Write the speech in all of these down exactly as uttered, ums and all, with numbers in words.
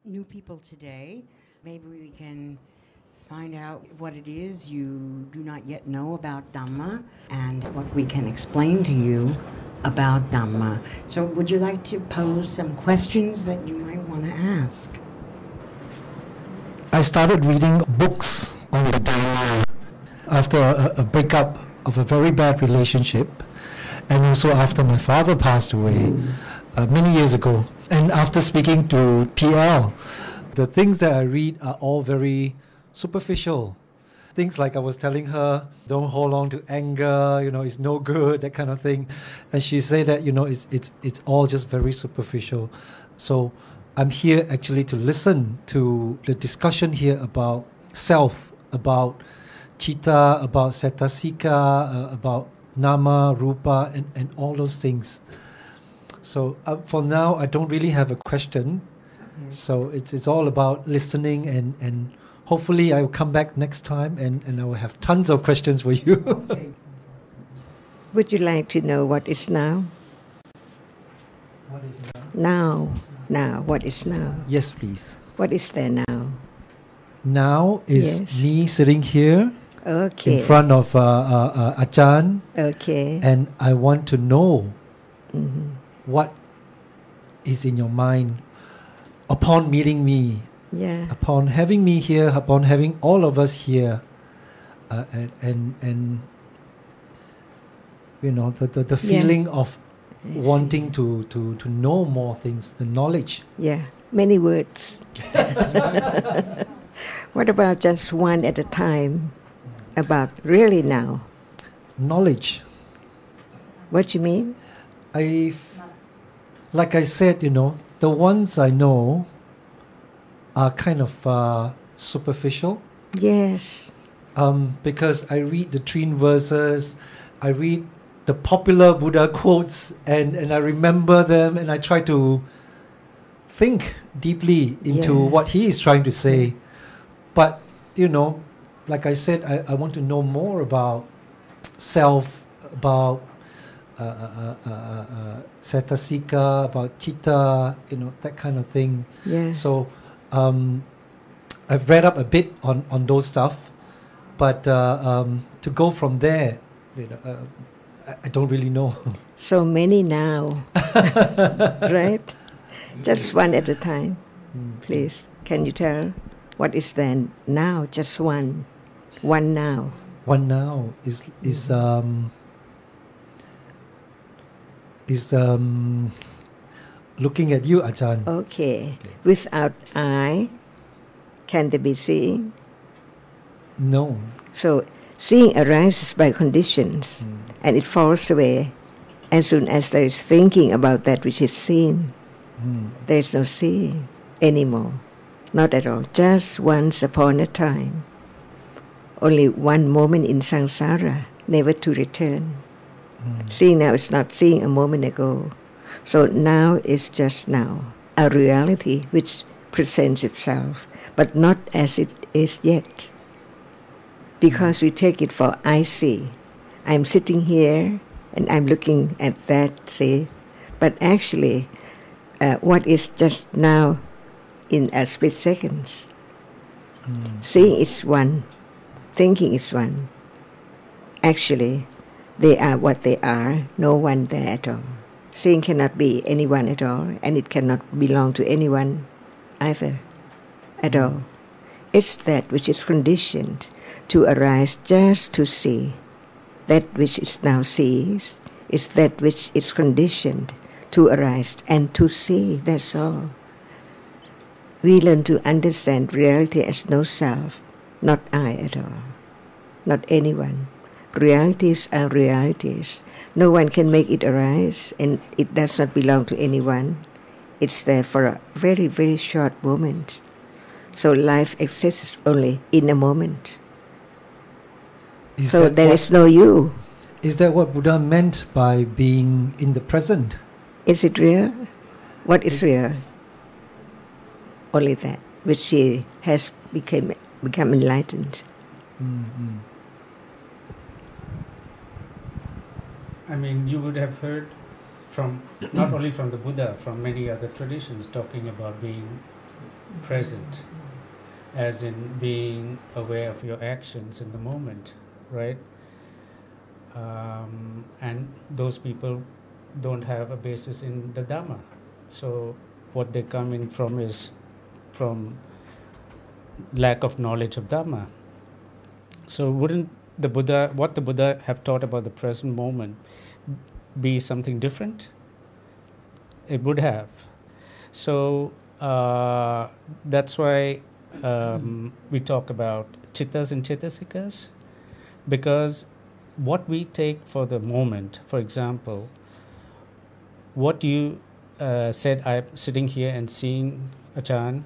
new people today. Maybe we can find out what it is you do not yet know about Dhamma and what we can explain to you about Dhamma. So would you like to pose some questions that you might want to ask? I started reading books on the Dhamma after a, a breakup of a very bad relationship, and also after my father passed away uh, many years ago. And after speaking to P L, the things that I read are all very superficial. Things like I was telling her, don't hold on to anger, you know, it's no good, that kind of thing. And she said that, you know, it's it's it's all just very superficial. So I'm here actually to listen to the discussion here about self, about chitta, about cetasika, uh, about nama, rupa, and, and all those things. So uh, for now, I don't really have a question. Okay. So it's it's all about listening, and, and hopefully I will come back next time and, and I will have tons of questions for you. Okay. Would you like to know what is now? What is now? Now. Now. What is now? Yes, please. What is there now? Now is Yes. me sitting here Okay. in front of uh, uh, uh, Ajahn, Okay. and I want to know Mm-hmm. what is in your mind upon meeting me, Yeah. upon having me here, upon having all of us here, uh, and, and and you know the the, the Yeah. feeling of I wanting to, to, to know more things, the knowledge. Yeah. Many words. What about just one at a time? About really now? Knowledge. What you mean? I, like I said, you know, the ones I know are kind of uh, superficial. Yes. Um, because I read the Trine verses, I read the popular Buddha quotes, and, and I remember them, and I try to think deeply into Yeah. what he is trying to say. But, you know, like I said, I, I want to know more about self, about uh, uh, uh, uh, uh, cetasika, about chitta, you know, that kind of thing. Yeah. So um, I've read up a bit on, on those stuff, but uh, um, to go from there, you know, uh, I, I don't really know. So many now. Right? Just one at a time. Mm. Please, can you tell what is then now? Just one. One now. One now is is um, is um, looking at you, Ajahn. Okay. Without I, can there be seeing? No. So seeing arises by conditions, Mm. and it falls away as soon as there is thinking about that which is seen. Mm. There is no seeing anymore. Not at all. Just once upon a time. Only one moment in samsara, never to return. Mm. Seeing now is not seeing a moment ago. So now is just now, a reality which presents itself, but not as it is yet. Because we take it for I see. I'm sitting here and I'm looking at that, see. But actually, uh, what is just now in a split seconds? Mm. Seeing is one, thinking is one. Actually, they are what they are, no one there at all. Seeing cannot be anyone at all, and it cannot belong to anyone either at all. It's that which is conditioned to arise just to see. That which is now sees is that which is conditioned to arise and to see, that's all. We learn to understand reality as no self, not I at all, not anyone. Realities are realities. No one can make it arise, and it does not belong to anyone. It's there for a very, very short moment. So life exists only in a moment. Is So that there what, is no you. is that what Buddha meant by being in the present? Is it real? What is real? Only that which he has become, become enlightened. Mm-hmm. I mean, you would have heard from, not only from the Buddha, from many other traditions talking about being present, as in being aware of your actions in the moment, right? Um, and those people don't have a basis in the Dhamma. So what they come in from is from lack of knowledge of Dhamma. So wouldn't the Buddha, what the Buddha have taught about the present moment be something different? It would have. So uh, that's why um, we talk about chittas and chittasikas, because what we take for the moment, for example, what you uh, said, I'm sitting here and seeing Achan,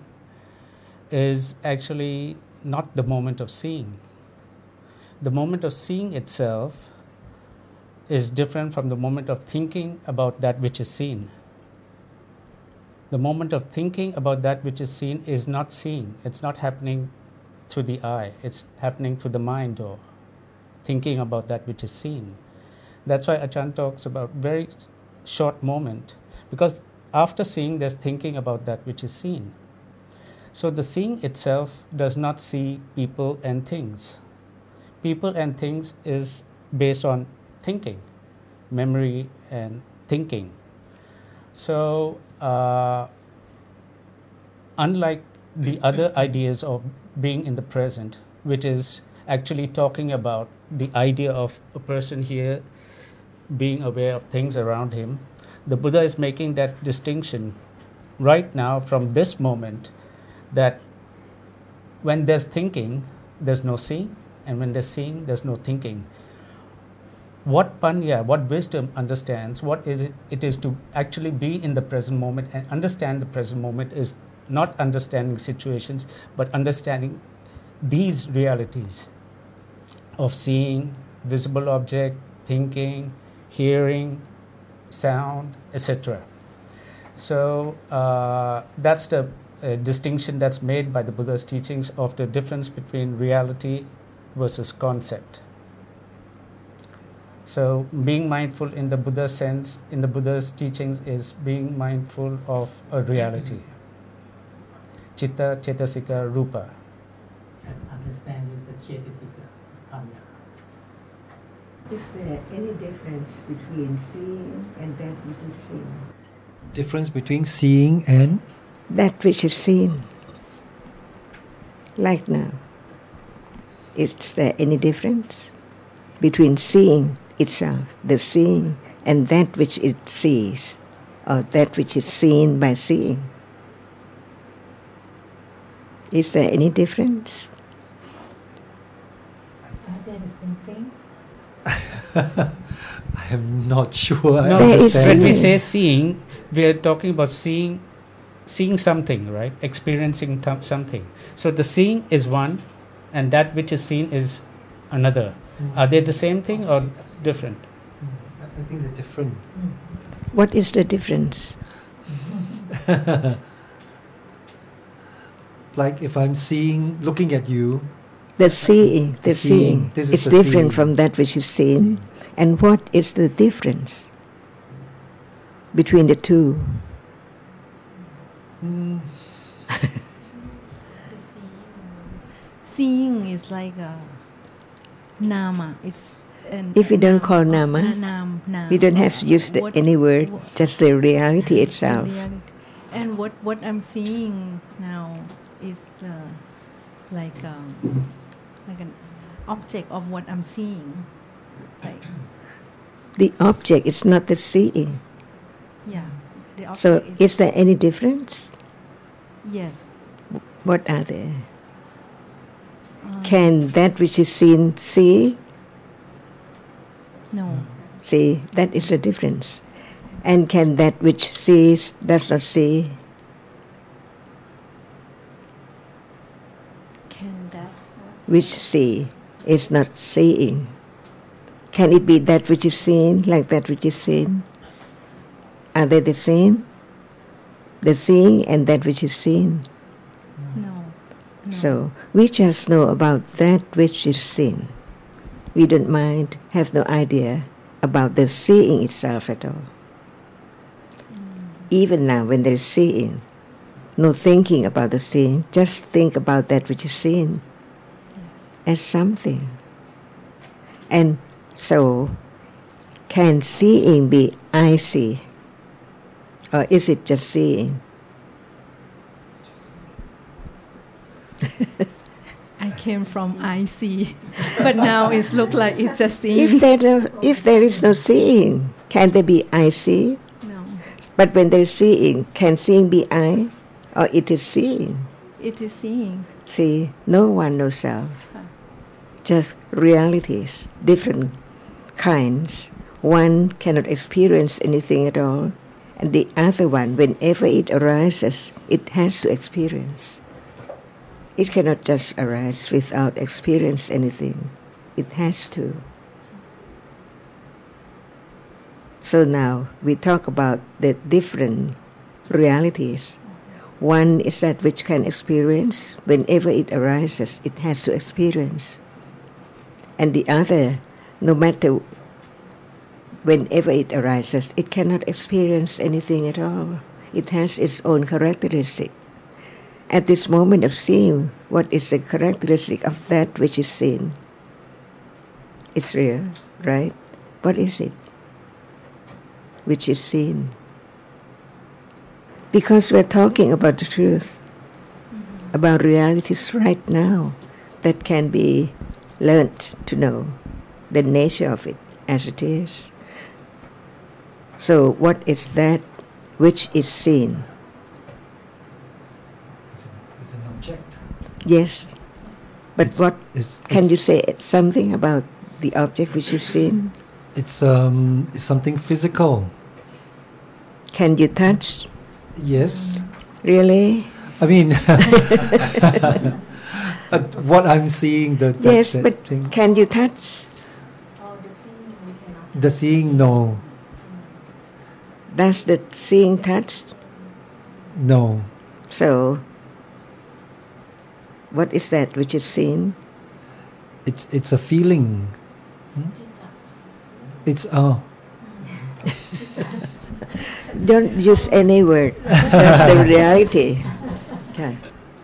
is actually not the moment of seeing. The moment of seeing itself is different from the moment of thinking about that which is seen. The moment of thinking about that which is seen is not seeing. It's not happening through the eye. It's happening through the mind, or thinking about that which is seen. That's why Achan talks about very short moment, because after seeing there's thinking about that which is seen. So the seeing itself does not see people and things. People and things is based on thinking, memory and thinking. So uh, unlike the other ideas of being in the present, which is actually talking about the idea of a person here being aware of things around him, the Buddha is making that distinction right now from this moment, that when there's thinking, there's no seeing, and when there's seeing, there's no thinking. What Panya, what wisdom understands, what is it, it is to actually be in the present moment and understand the present moment, is not understanding situations, but understanding these realities of seeing, visible object, thinking, hearing, sound, et cetera. So uh, that's the uh, distinction that's made by the Buddha's teachings of the difference between reality versus concept. So being mindful in the Buddha sense, in the Buddha's teachings, is being mindful of a reality. Chitta, Cetasika, Rupa. And understanding the Cetasika, Panya. Is there any difference between seeing and that which is seen? Difference between seeing and That which is seen. Like now. Is there any difference between seeing itself, the seeing, and that which it sees, or that which is seen by seeing? Is there any difference? Are they the same thing? I am not sure I No, There is understand. when we seeing. say seeing, we are talking about seeing, seeing something, right? Experiencing t- something. So the seeing is one, and that which is seen is another. Mm. Are they the same thing or different? Mm, I think they're different. What is the difference? Like if I'm seeing, looking at you, The seeing, the, The seeing. seeing. This is It's the different seeing. from that which is seen. And what is the difference between the two? mm, The seeing. Seeing is like a nama. It's an, If we don't nam- call nama, na- nam, nam. We don't have to use the, What- any word, what- just the reality itself. reality. And what, what I'm seeing now is the, like um, like an object of what I'm seeing. Like, The object is not the seeing. yeah. The object So is, is there any difference? yes. What are they? Uh, Can that which is seen see? no. See, that is the difference. And can that which sees does not see? Can that? Which see is not seeing. Can it be that which is seen like that which is seen? Are they the same? The seeing and that which is seen. No. no. So we just know about that which is seen. We don't mind, have no idea about the seeing itself at all. Even now when there's seeing, no thinking about the seeing, just think about that which is seen as something. And so, can seeing be I see? Or is it just seeing? I came from I see, but now it looks like it's just seeing. If there, no, if there is no seeing, can there be I see? No, But when there is seeing, can seeing be I? Or it is seeing? it is seeing. See, no one, no self. Just realities, different kinds. One cannot experience anything at all, and the other one, whenever it arises, it has to experience. It cannot just arise without experience anything. It has to. So now we talk about the different realities. One is that which can experience. Whenever it arises, it has to experience. And the other, no matter whenever it arises, it cannot experience anything at all. It has its own characteristic. At this moment of seeing, what is the characteristic of that which is seen? It's real, right? What is it which is seen? Because we're talking about the truth, about realities right now that can be learnt to know the nature of it as it is. So what is that which is seen? It's, a, it's an object. Yes, but It's- what it's- can it's- you say something about the object which is seen? It's um, it's something physical. Can you touch? Yes. Really? I mean, uh, what I'm seeing, the that, Yes, that but thing, can you touch? the seeing, no, Does the seeing touch? no. So, what is that which is seen? It's it's a feeling. Hmm? It's oh, Don't use any word, just the reality. Okay.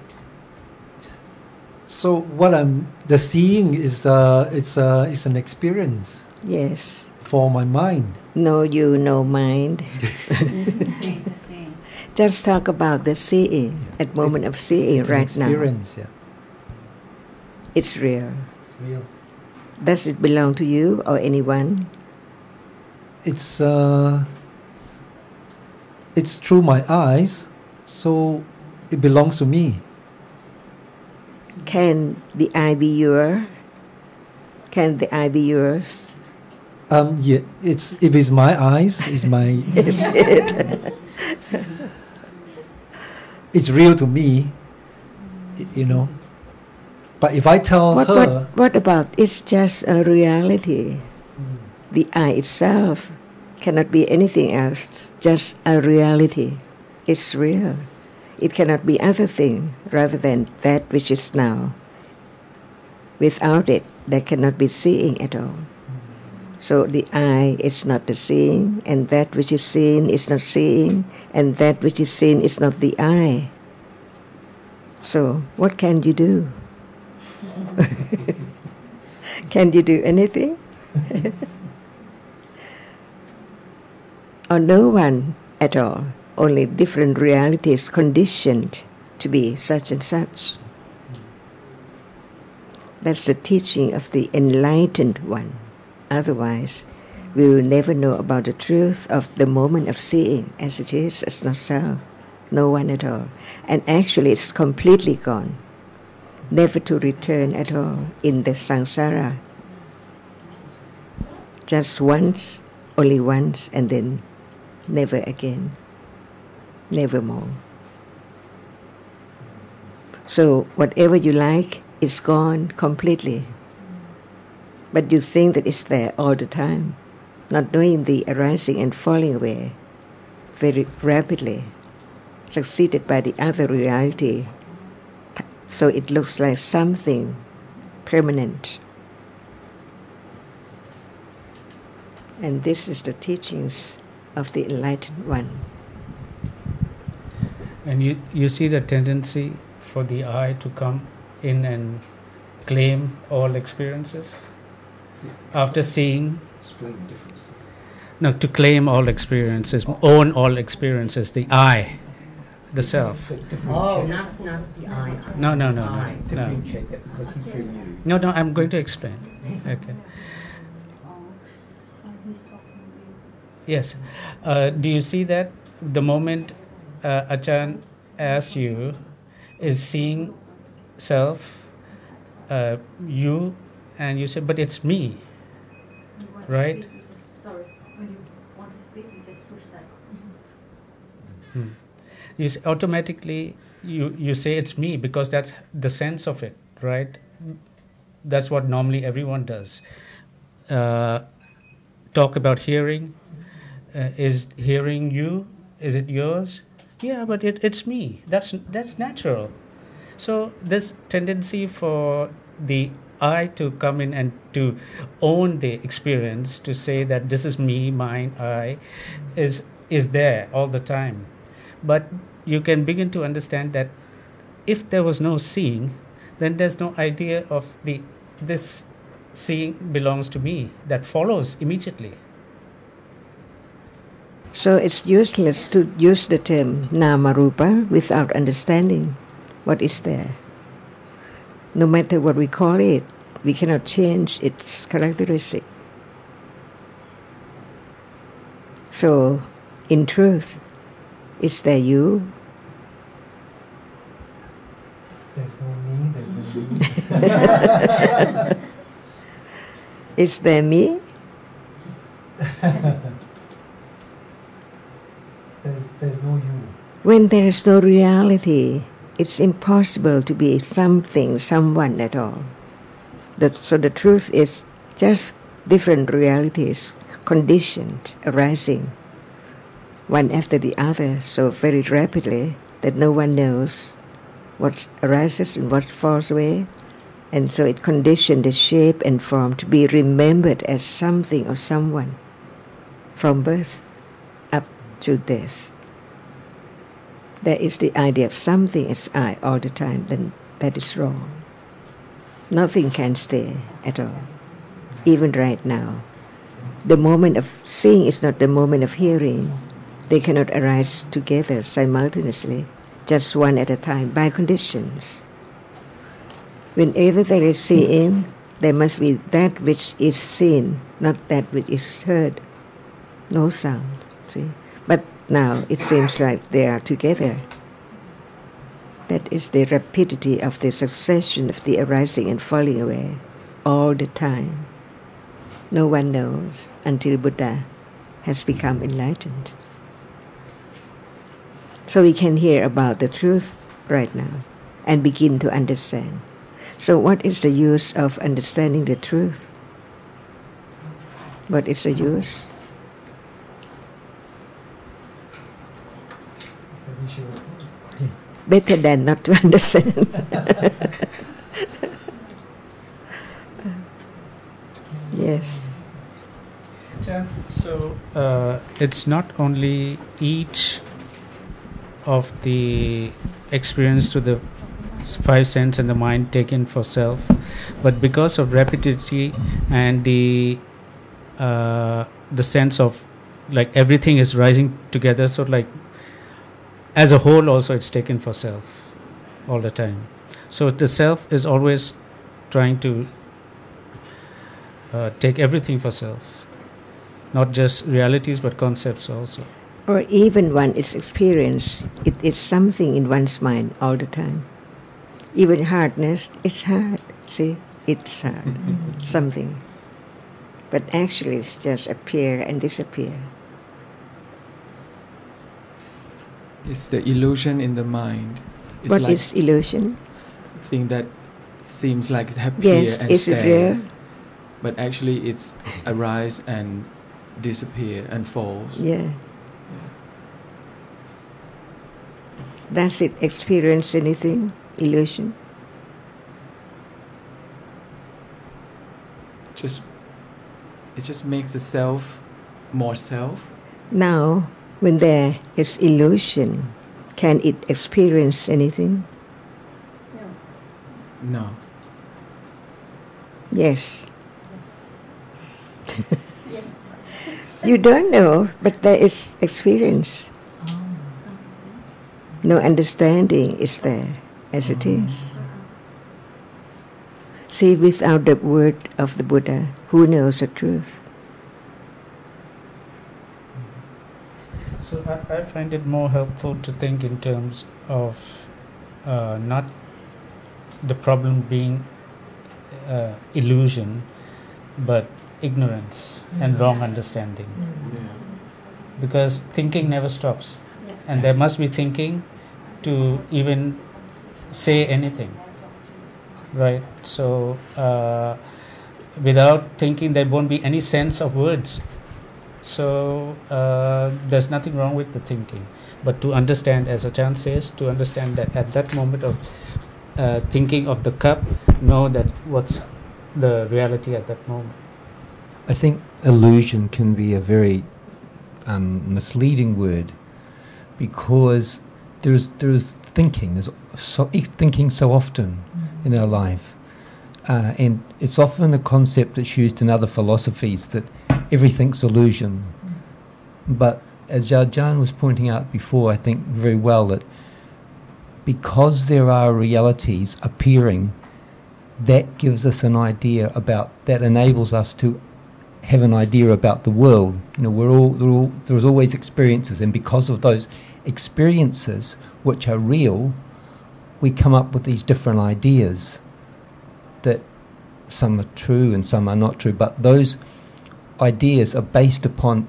so what I'm the seeing is uh, it's uh, it's an experience Yes. for my mind. Know you, know mind. Seeing the seeing. Just talk about the seeing at moment of seeing It's an right now. experience, yeah. It's real. It's real. Does it belong to you or anyone? It's uh, it's through my eyes, so it belongs to me. Can the eye be your? Can the eye be yours? Um, yeah, it's if it's my eyes, it's my Is it? it's real to me, y- you know. But if I tell What, her, what, what about it's just a reality? The eye itself cannot be anything else, just a reality. It's real. It cannot be other thing rather than that which is now. Without it, there cannot be seeing at all. So the eye is not the seeing, and that which is seen is not seeing, and that which is seen is not the eye. So what can you do? Can you do anything? Or no one at all, only different realities conditioned to be such and such. That's the teaching of the enlightened one. Otherwise, we will never know about the truth of the moment of seeing as it is, as not self, no one at all. And actually it's completely gone, never to return at all in the samsara. Just once, only once, and then never again, never more. So whatever you like is gone completely. But you think that it's there all the time, not knowing the arising and falling away very rapidly, succeeded by the other reality. So it looks like something permanent. And this is the teachings of the enlightened one. And you, you see the tendency for the I to come in and claim all experiences after seeing. Explain the difference. No, to claim all experiences, own all experiences, the I, the self. Oh, not, not the I. No, no, no, no. I. No, Differentiate that because he feels you. no, no, I'm going to explain. Okay. Yes. Uh, do you see that the moment uh, Achan asked you, is seeing self, uh, you, and you said, but it's me, right? Sorry, when you want to speak, you just push that. Hmm. You s- automatically you you say it's me because that's the sense of it, right? That's what normally everyone does. Uh, talk about hearing. Uh, is hearing you? Is it yours? Yeah, but it, it's me. That's that's natural. So this tendency for the I to come in and to own the experience, to say that this is me, mine, I, is is there all the time. But you can begin to understand that if there was no seeing, then there's no idea of the this seeing belongs to me. That follows immediately. So it's useless to use the term Namarupa without understanding what is there. No matter what we call it, we cannot change its characteristic. So, in truth, is there you? There's no me, there's no me. Is there me? there's, there's no you. When there is no reality, it's impossible to be something, someone at all. The, so the truth is just different realities, conditioned, arising, one after the other, so very rapidly that no one knows what arises and what falls away. And so it conditioned the shape and form to be remembered as something or someone from birth up to death. There is the idea of something as I all the time, then that is wrong. Nothing can stay at all, even right now. The moment of seeing is not the moment of hearing. They cannot arise together simultaneously, just one at a time, by conditions. Whenever there is seeing, there must be that which is seen, not that which is heard. No sound, see? But now it seems like they are together. That is the rapidity of the succession of the arising and falling away all the time. No one knows until Buddha has become enlightened. So we can hear about the truth right now and begin to understand. So what is the use of understanding the truth? What is the use? Better than not to understand. Yes. So uh, it's not only each of the experience to the five sense and the mind taken for self, but because of rapidity and the uh, the sense of like everything is rising together, so like as a whole also it's taken for self all the time. So the self is always trying to uh, take everything for self, not just realities but concepts also. Or even one is experience, it is something in one's mind all the time. Even hardness, it's hard. See, it's hard, mm-hmm. something. But actually it's just appear and disappear. It's the illusion in the mind. It's what like is illusion? Thing that seems like it's happy yes, and is stays, it real? but actually it's arise and disappear and falls. Yeah. Does it experience anything? Illusion? Just it just makes the self more self. Now, when there is illusion, Can it experience anything? No. Yes. You don't know, but there is experience. No understanding is there as it is. See, without the word of the Buddha, who knows the truth? So I, I find it more helpful to think in terms of uh, not the problem being uh, illusion, but ignorance and wrong understanding. Yeah. Because thinking never stops, and Yes. there must be thinking to even say anything, right? So uh, without thinking, there won't be any sense of words. So uh, there's nothing wrong with the thinking, but to understand, as Ajahn says, to understand that at that moment of uh, thinking of the cup, know that what's the reality at that moment. I think illusion can be a very um, misleading word, because there's there's thinking, there's so, thinking so often mm-hmm. in our life, uh, and it's often a concept that's used in other philosophies that everything's illusion. Mm-hmm. But as Ajahn was pointing out before, I think very well, that because there are realities appearing, that gives us an idea about, that enables us to have an idea about the world. You know, we're all, all there's always experiences, and because of those experiences, which are real, we come up with these different ideas that some are true and some are not true, but those ideas are based upon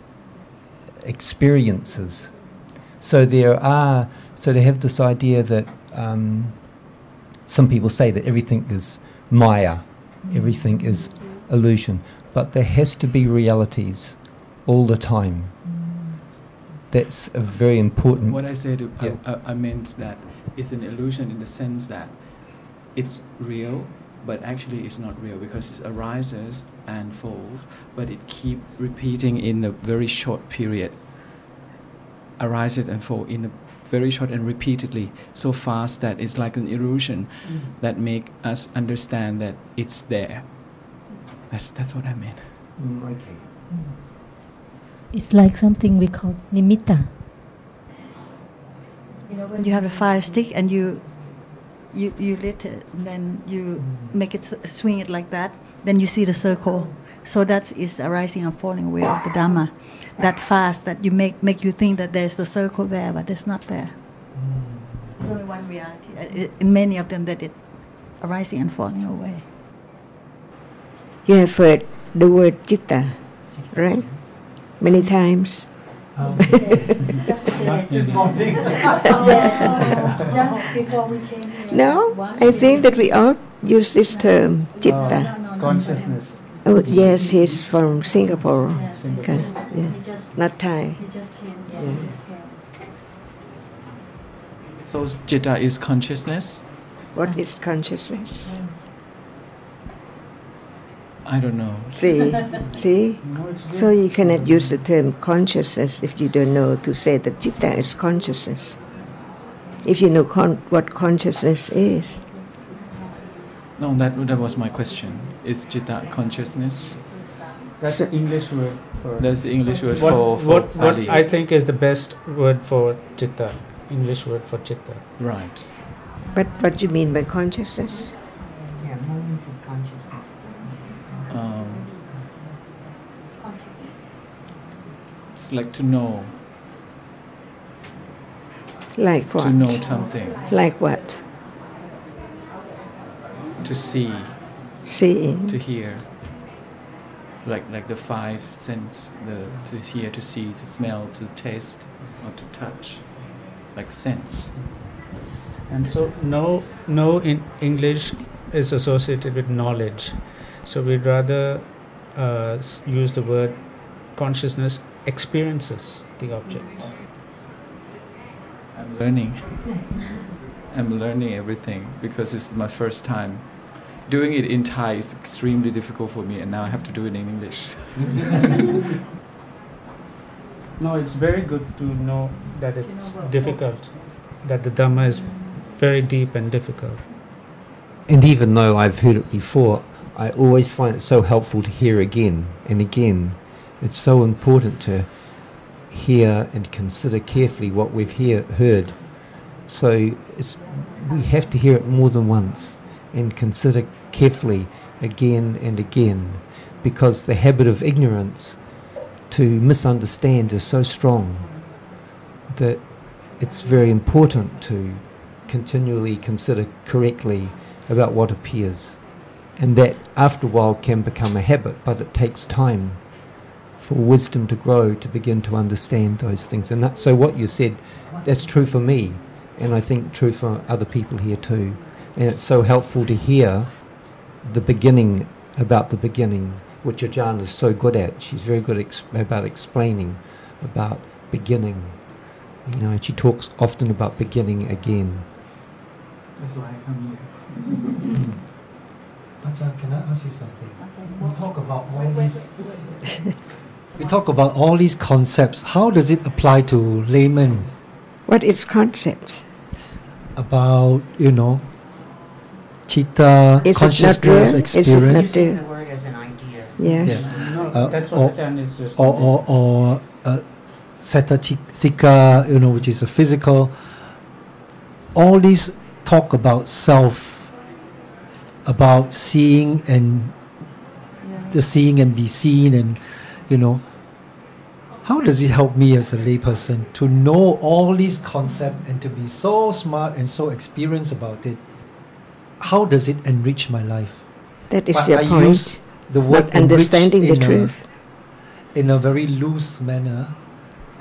experiences. So there are, so they have this idea that um, some people say that everything is Maya, everything is illusion. But there has to be realities all the time. That's a very important... What I said, yeah. I, I, I meant that it's an illusion in the sense that it's real, but actually it's not real, because it arises and falls, but it keeps repeating in a very short period. Arises and falls in a very short and repeatedly, so fast that it's like an illusion mm. that make us understand that it's there. That's that's what I meant. Mm, okay. It's like something we call nimitta. You know, when you have a fire stick and you you you lit it, and then you make it swing it like that, then you see the circle. So that is arising and falling away of the Dhamma. That fast that you make make you think that there's the circle there, but it's not there. Mm. It's only one reality. In many of them, that it arising and falling away. You have heard the word citta, right? Many times. Um, Just this morning. Just before we came here. No, I think that we all use this term, citta. No, no, no, consciousness. Oh, yes, he's from Singapore. Yes, Okay, yeah. he just, Not Thai. he just came. Yes, Yeah. he just came. So citta is consciousness? What is consciousness? I don't know. See, see? So you cannot use the term consciousness if you don't know to say that citta is consciousness. If you know con- what consciousness is. No, that that was my question. Is citta consciousness? That's So- the English word for... That's the English word what, for, for what, what Pali. I think is the best word for citta, English word for citta. Right. But what do you mean by consciousness? Yeah, moments of consciousness. Um, it's like to know, Like what? to know something, Like what? to see, Seeing. to hear. Like like the five sense, the to hear, to see, to smell, to taste, or to touch, like sense. And so no, no in English is associated with knowledge. So we'd rather uh, s- use the word consciousness experiences the object. I'm learning. I'm learning everything because this is my first time. Doing it in Thai is extremely difficult for me, and now I have to do it in English. No, it's very good to know that it's difficult, that the Dhamma is very deep and difficult. And even though I've heard it before, I always find it so helpful to hear again and again. It's so important to hear and consider carefully what we've hear, heard. So it's, we have to hear it more than once and consider carefully again and again, because the habit of ignorance to misunderstand is so strong that it's very important to continually consider correctly about what appears. And that after a while can become a habit, but it takes time for wisdom to grow to begin to understand those things. And that, so what you said, that's true for me, and I think true for other people here too. And it's so helpful to hear the beginning about the beginning, which Ajahn is so good at. She's very good ex- about explaining about beginning. You know, she talks often about beginning again. That's why I come here. Ajahn, can I ask you something? We talk about all these. We talk about all these concepts. How does it apply to laymen? What is concepts? About, you know, chitta, Is it not consciousness, real? Is it experience, not Using real? the word as an idea. Yes. Yeah. No, Uh, that's or- what Ajahn is just. or or, or uh, setta chika, you know, which is a physical. All these talk about self, about seeing and the seeing and be seen, and you know. How does it help me as a layperson to know all these concepts and to be so smart and so experienced about it? How does it enrich my life? That is But your I point. use the word Not understanding the enrich in a- truth. in a very loose manner, uh,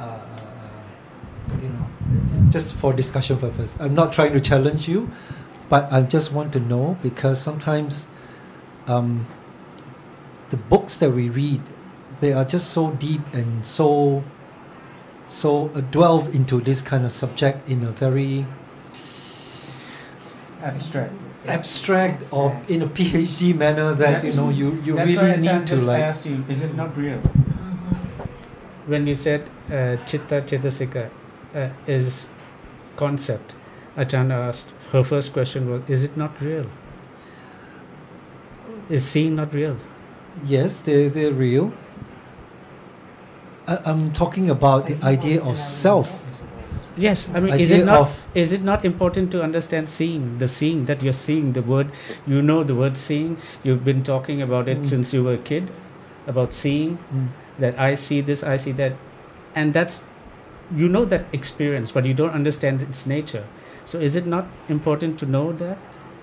you know, just for discussion purpose. I'm not trying to challenge you, but I just want to know, because sometimes um, the books that we read, they are just so deep and so so uh, delve into this kind of subject in a very abstract. abstract or in a PhD manner that That's- you know you, you That's really why Ajahn need to just like. asked you, is it not real? When you said uh, chitta chetasika uh, is concept, Ajahn asked, her first question was, is it not real? Is seeing not real? Yes, they they're real. I, I'm talking about the idea of self. Yes, I mean, is Idea it not of- is it not important to understand seeing, the seeing that you're seeing, the word, you know the word seeing, you've been talking about it Mm. since you were a kid, about seeing, Mm. that I see this, I see that, and that's, you know that experience, but you don't understand its nature. So is it not important to know that?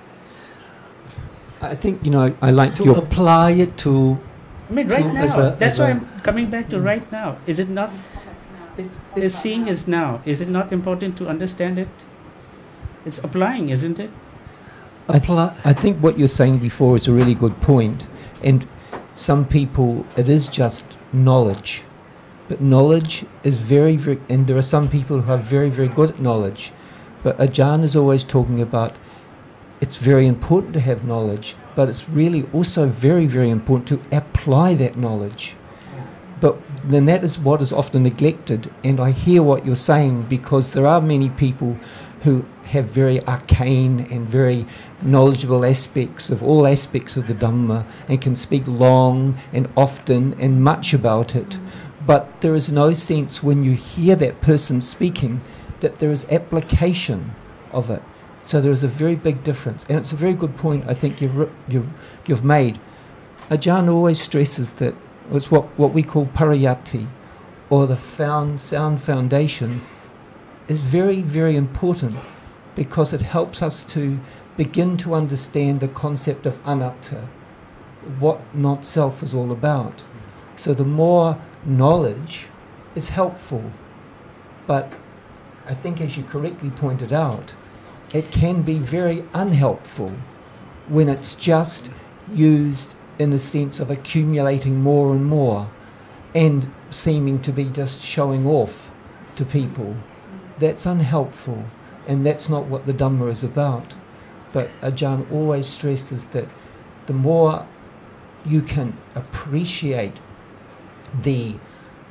I think, you know, I like To your... apply it to I mean, To- right now, as a- that's as why a- I'm coming back to right now. Is it not, it's, is seeing is now, is it not important to understand it? It's applying, isn't it? apply. I think what you're saying before is a really good point. And some people, it is just knowledge. But knowledge is very, very... And there are some people who are very, very good at knowledge. But Ajahn is always talking about it's very important to have knowledge, but it's really also very, very important to apply that knowledge. But then that is what is often neglected. And I hear what you're saying, because there are many people who have very arcane and very knowledgeable aspects of all aspects of the Dhamma and can speak long and often and much about it. But there is no sense when you hear that person speaking that there is application of it. So there is a very big difference. And it's a very good point I think you've, ri- you've, you've made. Ajahn always stresses that it's what, what we call parayati, or the found, sound foundation, is very, very important, because it helps us to begin to understand the concept of anatta, what not self is all about. So the more knowledge is helpful, but I think, as you correctly pointed out, it can be very unhelpful when it's just used in the sense of accumulating more and more and seeming to be just showing off to people. That's unhelpful, and that's not what the Dhamma is about. But Ajahn always stresses that the more you can appreciate the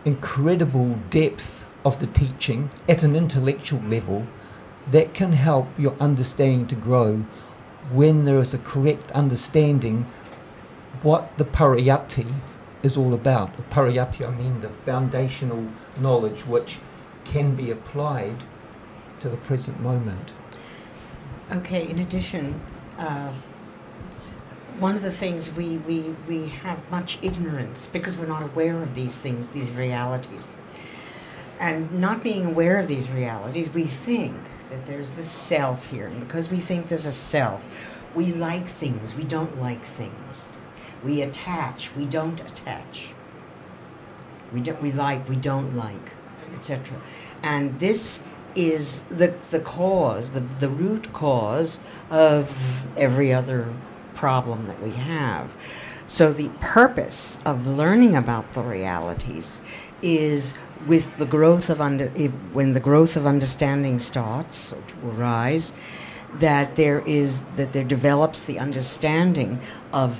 incredible depth of the teaching at an intellectual level that can help your understanding to grow when there is a correct understanding what the pariyatti is all about. The pariyatti, I mean the foundational knowledge which can be applied to the present moment. Okay, in addition, uh, one of the things we, we, we have much ignorance because we're not aware of these things, these realities. And not being aware of these realities, we think that there's this self here. And because we think there's a self, we like things, we don't like things. We attach, we don't attach. We, don't, we like, we don't like, et cetera. And this is the, the cause, the, the root cause of every other problem that we have. So the purpose of learning about the realities is with the growth of under, when the growth of understanding starts to arise, that there is that there develops the understanding of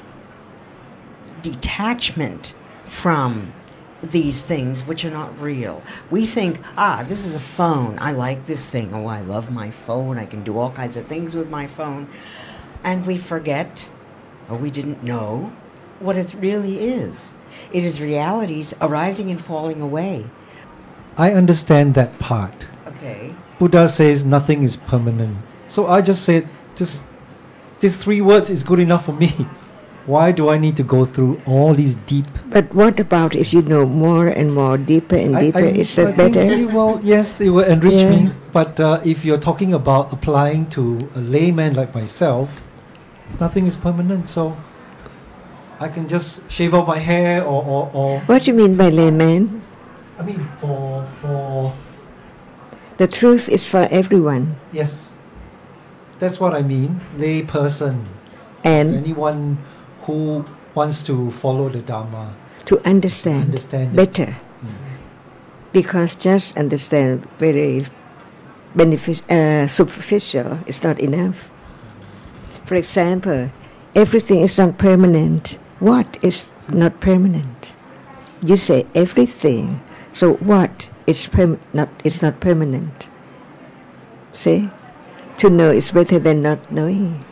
detachment from these things which are not real. We think, ah, this is a phone. I like this thing. Oh, I love my phone. I can do all kinds of things with my phone. And we forget, or we didn't know, what it really is. It is realities arising and falling away. I understand that part. Okay. Buddha says nothing is permanent. So I just said, just these three words is good enough for me. Why do I need to go through all these deep... But what about if you know more and more, deeper and deeper? I, I, is that I better? Think, well, yes, it will enrich yeah. me. But uh, if you're talking about applying to a layman like myself, nothing is permanent. So I can just shave off my hair or... or, or what do you mean by layman? I mean, for, for... The truth is for everyone. Yes. That's what I mean. Lay person. And anyone who wants to follow the Dharma. To understand, to understand better. Mm. Because just understand very benefic- uh, superficial is not enough. For example, everything is not permanent. What is not permanent? You say everything. So what is perm- not is not permanent? See? To know is better than not knowing.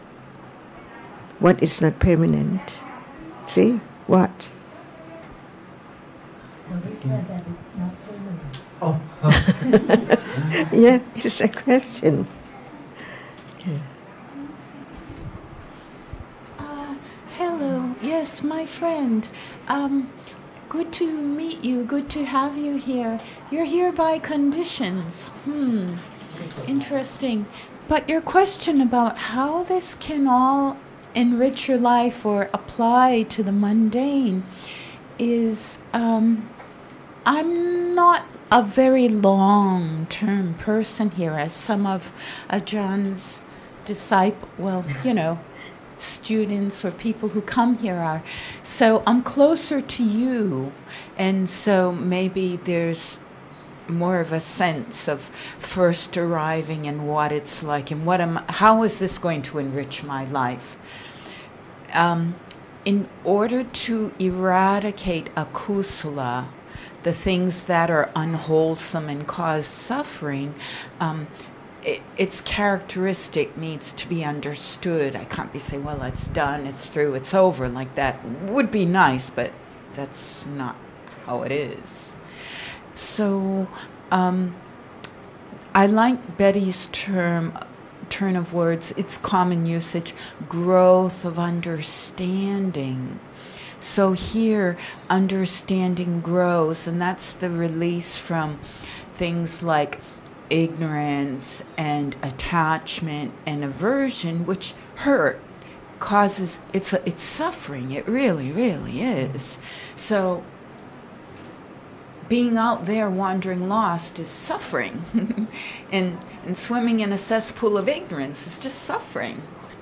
What is not permanent? See? What? Well, they said that it's not permanent. Oh. oh. Yeah, it's a question. Yeah. Uh, hello. Yes, my friend. Um, good to meet you. Good to have you here. You're here by conditions. Hmm. Interesting. But your question about how this can all enrich your life or apply to the mundane is, um, I'm not a very long-term person here, as some of Ajahn's disciples, well, you know, students or people who come here are. So I'm closer to you, and so maybe there's more of a sense of first arriving and what it's like and what am, how is this going to enrich my life? Um, in order to eradicate akusala, the things that are unwholesome and cause suffering, um, it, its characteristic needs to be understood. I can't be saying, well, it's done, it's through, it's over, like that. Would be nice, but that's not how it is. So um, I like Betty's term, turn of words, its common usage, growth of understanding. So here, understanding grows, and that's the release from things like ignorance and attachment and aversion, which hurt, causes, it's, a, it's suffering, it really, really is. So being out there wandering lost is suffering. and, and swimming in a cesspool of ignorance is just suffering.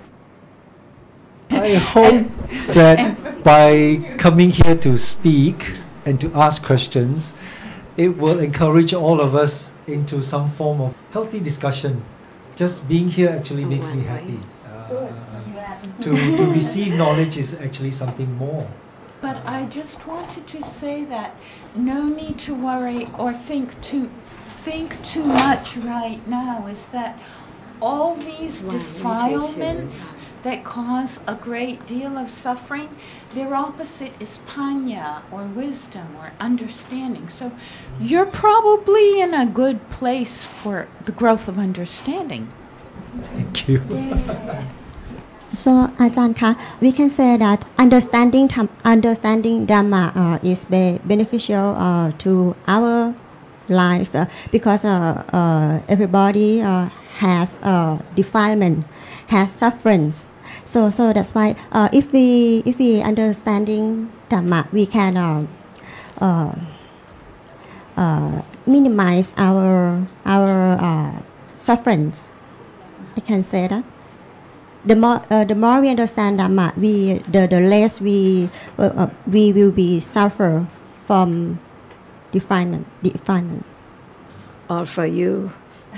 I hope that by coming here to speak and to ask questions, it will encourage all of us into some form of healthy discussion. Just being here actually makes me happy. Uh, to, to receive knowledge is actually something more. but I just wanted to say that no need to worry or think too think too much right now. Is that all these defilements that cause a great deal of suffering, their opposite is panya, or wisdom, or understanding. So you're probably in a good place for the growth of understanding. Thank you. So, Ajahn Ka, we can say that understanding tham- understanding Dhamma uh, is be- beneficial uh, to our life uh, because uh, uh, everybody uh, has uh, defilement, has sufferings. So, so that's why uh, if we if we understanding Dhamma, we can uh, uh, uh, minimize our our uh, sufferings. I can say that. The more uh, the more we understand Dhamma, we the, the less we uh, uh, we will be suffer from defilement. Defilement. All for you.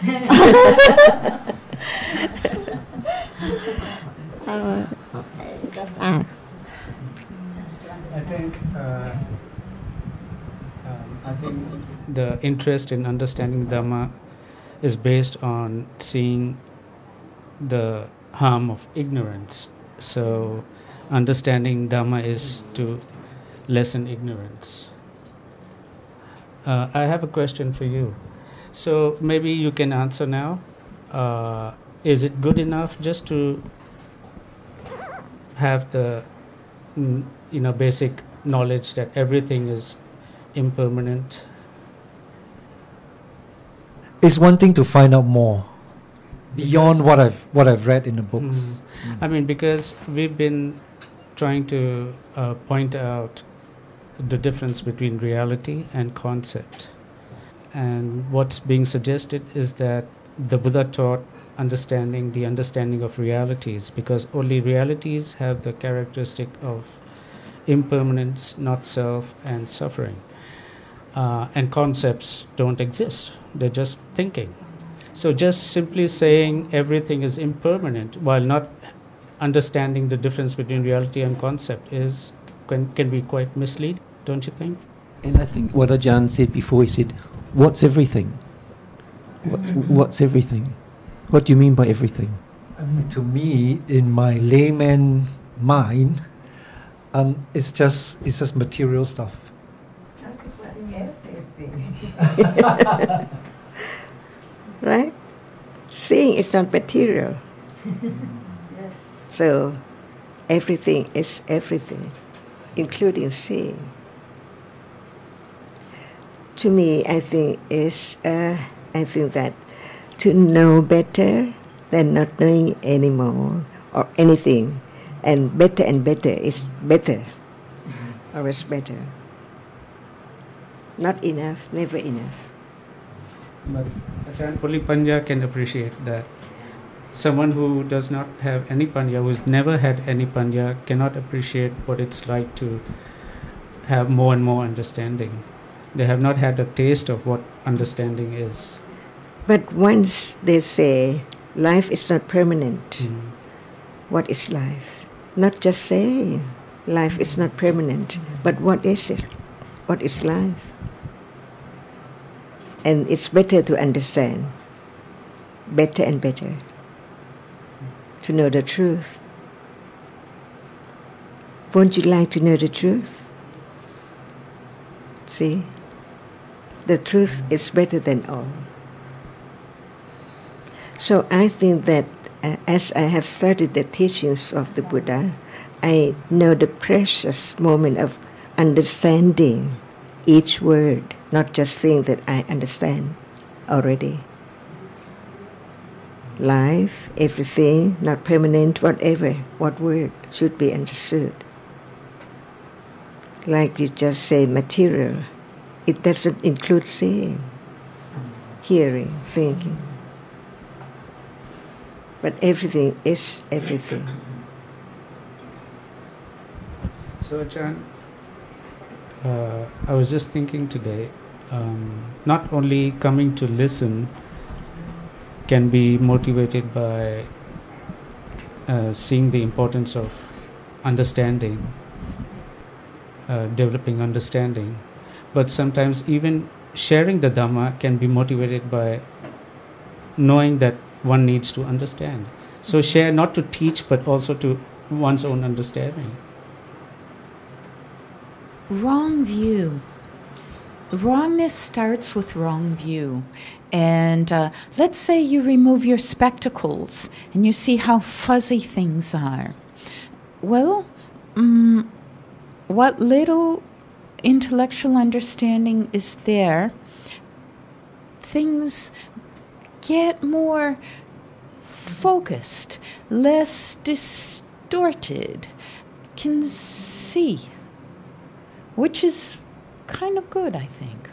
uh, just ask. I think uh, um, I think the interest in understanding Dhamma is based on seeing the harm of ignorance. So understanding Dhamma is to lessen ignorance. Uh, I have a question for you. So maybe you can answer now. Uh, is it good enough just to have the mm, you know basic knowledge that everything is impermanent? It's one thing to find out more beyond Because- what I've what I've read in the books. Mm. I mean, because we've been trying to uh, point out the difference between reality and concept. And what's being suggested is that the Buddha taught understanding the understanding of realities, because only realities have the characteristic of impermanence, not self, and suffering. Uh, and concepts don't exist. They're just thinking. So just simply saying everything is impermanent while not understanding the difference between reality and concept is can, can be quite misleading, don't you think? And I think what Ajahn said before, he said, what's everything? What's, what's everything? What do you mean by everything? I mean, to me, in my layman mind, um, it's just it's just material stuff. Right? Seeing is not material. Yes. So everything is everything, including seeing. To me, I think is uh, I think that to know better than not knowing anymore or anything, and better and better is better, always better. Not enough, never enough. But Ajahn, only Panya can appreciate that. Someone who does not have any Panya, who's never had any Panya, cannot appreciate what it's like to have more and more understanding. They have not had a taste of what understanding is. But once they say life is not permanent, Mm. what is life? Not just saying life is not permanent, but what is it? What is life? And it's better to understand, better and better, to know the truth. Won't you like to know the truth? See? The truth is better than all. So I think that uh, as I have studied the teachings of the Buddha, I know the precious moment of understanding each word, not just saying that I understand already. Life, everything, not permanent, whatever, what word should be understood. Like you just say material, it doesn't include seeing, hearing, thinking. But everything is everything. So Ajahn, uh, I was just thinking today, um, not only coming to listen can be motivated by uh, seeing the importance of understanding, uh, developing understanding. But sometimes even sharing the Dhamma can be motivated by knowing that one needs to understand. So share not to teach, but also to one's own understanding. Wrong view. Wrongness starts with wrong view. And uh, let's say you remove your spectacles and you see how fuzzy things are. Well, um, what little intellectual understanding is there, things get more focused, less distorted, can see, which is kind of good, I think.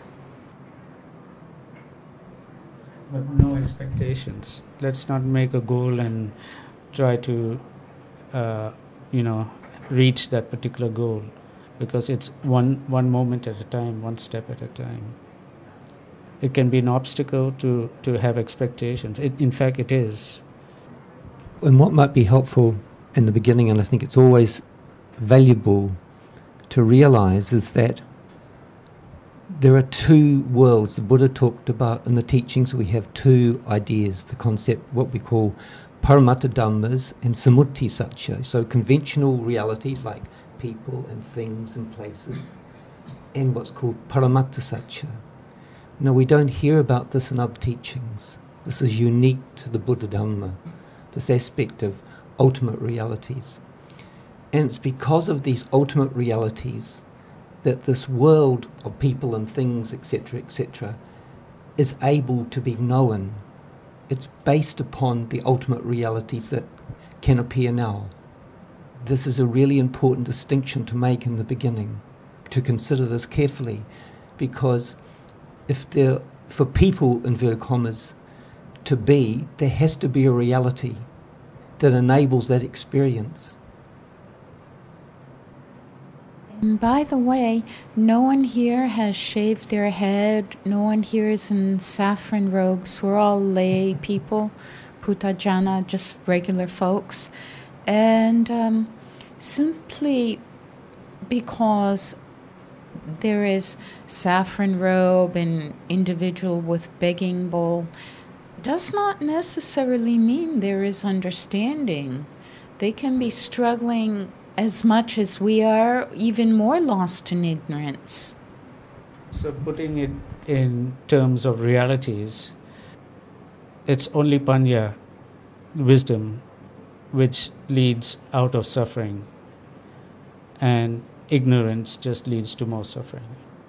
But no expectations. Let's not make a goal and try to, uh, you know, reach that particular goal, because it's one one moment at a time, one step at a time. It can be an obstacle to, to have expectations. It, in fact, it is. And what might be helpful in the beginning, and I think it's always valuable to realize, is that there are two worlds. The Buddha talked about in the teachings, we have two ideas, the concept, what we call paramatta dhammas and samutti satcha, so conventional realities like people and things and places, and what's called paramatta satcha. Now, we don't hear about this in other teachings. This is unique to the Buddha Dhamma, this aspect of ultimate realities. And it's because of these ultimate realities that this world of people and things, et cetera, et cetera, is able to be known. It's based upon the ultimate realities that can appear now. This is a really important distinction to make in the beginning, to consider this carefully, because if there, for people, inverted commas, to be, there has to be a reality that enables that experience. And by the way, no one here has shaved their head. No one here is in saffron robes. We're all lay people, puthajjana, just regular folks. And um, simply because there is saffron robe and individual with begging bowl does not necessarily mean there is understanding. They can be struggling as much as we are, even more lost in ignorance. So putting it in terms of realities, it's only panya, wisdom, which leads out of suffering, and ignorance just leads to more suffering.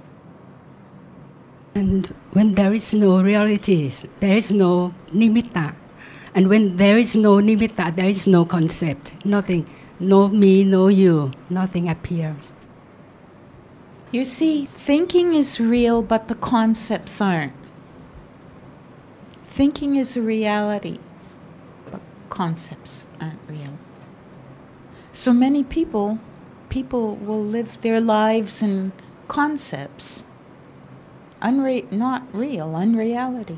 And when there is no realities, there is no nimitta. And when there is no nimitta, there is no concept, nothing. No me, no you, nothing appears. You see, thinking is real, but the concepts aren't. Thinking is a reality, but concepts aren't real. So many people, people will live their lives in concepts, unre- not real, unreality.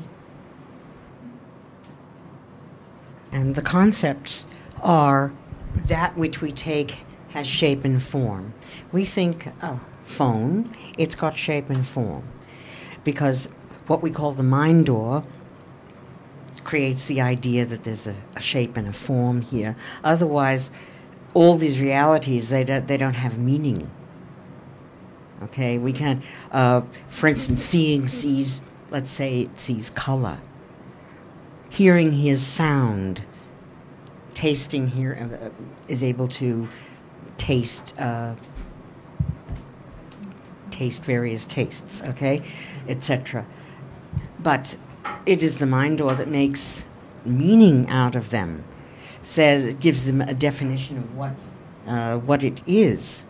And the concepts are that which we take has shape and form. We think, oh, phone, it's got shape and form. Because what we call the mind door creates the idea that there's a, a shape and a form here. Otherwise, all these realities, they don't, they don't have meaning. Okay, we can, uh, for instance, seeing sees, let's say it sees color. Hearing hears sound. Tasting here uh, is able to taste uh, taste various tastes, okay, et cetera. But it is the mind door that makes meaning out of them. Says it gives them a definition of what uh, what it is.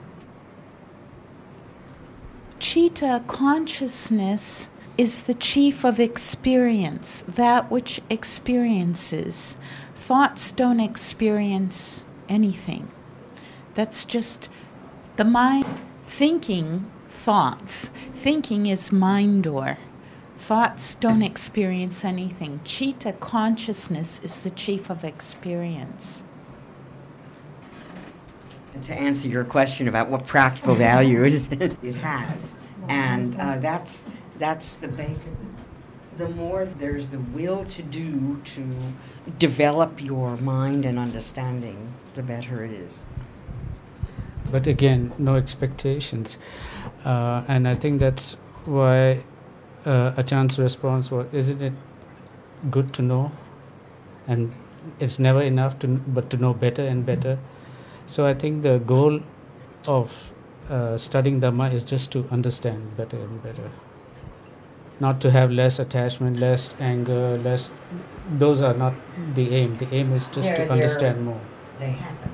Citta, consciousness, is the chief of experience, that which experiences. Thoughts don't experience anything. That's just the mind thinking thoughts. Thinking is mind door. Thoughts don't experience anything. Citta, consciousness, is the chief of experience. To answer your question about what practical value it, is, it has. And uh, that's, that's the basic. The more there's the will to do to develop your mind and understanding, the better it is. But again, no expectations. Uh, and I think that's why uh, Achan's response was, isn't it good to know? And it's never enough, to, but to know better and better. So I think the goal of uh, studying Dhamma is just to understand better and better. Not to have less attachment, less anger, less... Those are not the aim. The aim is just They're- to understand more. They happen.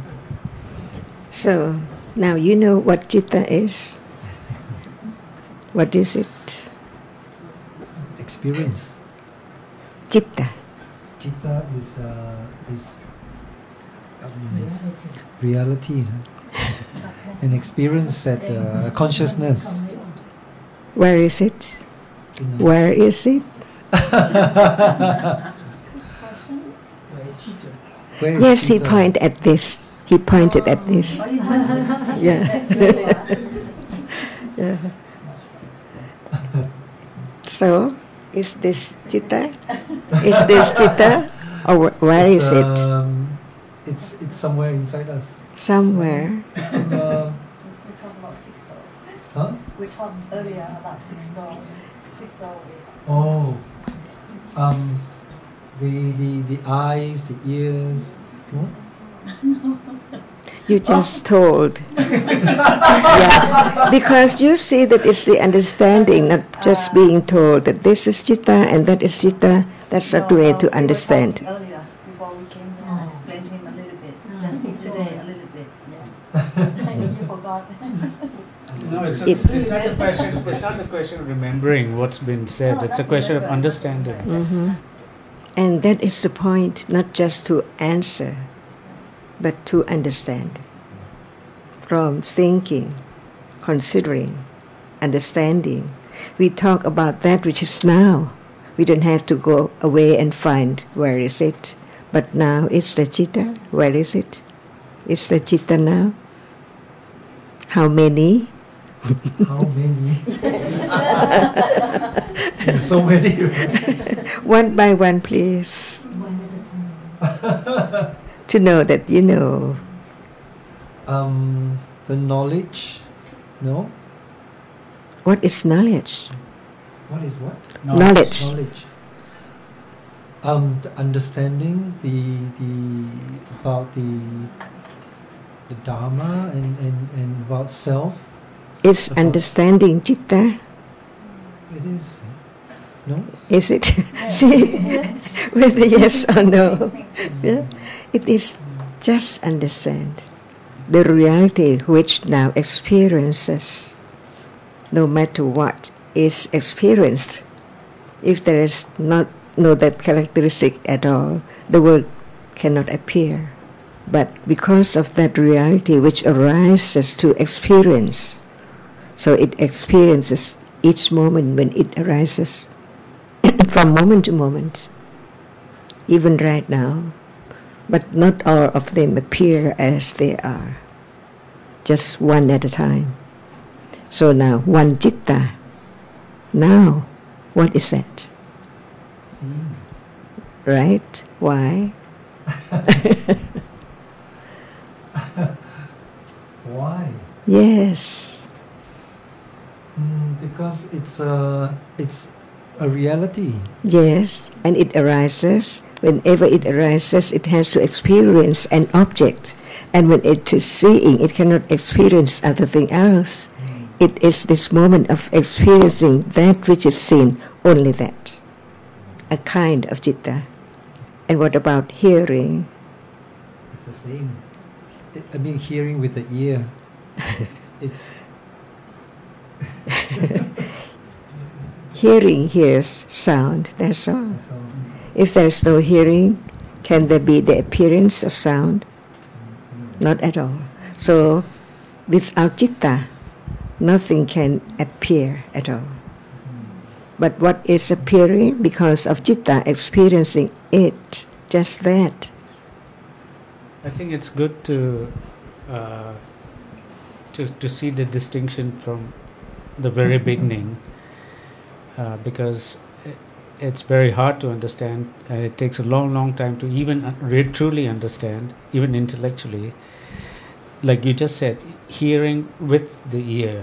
So now you know what citta is. What is it? Experience. Citta. Citta is uh, is um, reality, huh? An experience that uh, consciousness. Where is it? In a- Where is it? Where is Yes, he citta? pointed at this. He pointed at this. Yeah. Yeah. So, is this citta? Is this citta? Or wh- where is It's, it? um, it's it's somewhere inside us. Somewhere. It's in the. We talked about six doors. Huh? We talked earlier about six doors. Six doorways. Oh, um, the the the eyes, the ears. No? You just told. Yeah. Because you see that it's the understanding, not just being told that this is citta and that is citta. That's not the way to understand. Earlier, before we came here, I explained to him a little bit. Just today, a little bit. Yeah. You forgot. No, it's, It- a, it's not a question. It's not a question of remembering what's been said. It's a question of understanding. Mhm. And that is the point, not just to answer, but to understand. From thinking, considering, understanding, we talk about that which is now. We don't have to go away and find where is it. But now it's the citta. Where is it? It's the citta now. How many? How many? There's so many. One by one, please. To know that you know. Um, the knowledge. No. What is knowledge? What is what? Knowledge. Knowledge. Um, the understanding the the about the the Dharma and, and, and about self. Is About- understanding citta? It is. No. Is it? See, whether yes or no. Yeah? It is just understand the reality which now experiences, no matter what is experienced. If there is not no that characteristic at all, the world cannot appear. But because of that reality which arises to experience, so it experiences each moment when it arises, from moment to moment, even right now. But not all of them appear as they are, just one at a time. So now, one citta. Now, what is that? Seeing. Right? Why? Why? Yes. Mm, because it's a it's a reality. Yes, and it arises. Whenever it arises, it has to experience an object. And when it is seeing, it cannot experience other thing else. It is this moment of experiencing that which is seen, only that. A kind of citta. And what about hearing? It's the same. I- I mean, hearing with the ear. It's Hearing hears sound, that's all. so. If there is no hearing, can there be the appearance of sound? Not at all. So, without citta, nothing can appear at all. But what is appearing? Because of citta experiencing it, just that. I think it's good to uh, to to see the distinction from the very beginning, uh, because it's very hard to understand, and it takes a long, long time to even uh, re- truly understand, even intellectually. Like you just said, hearing with the ear.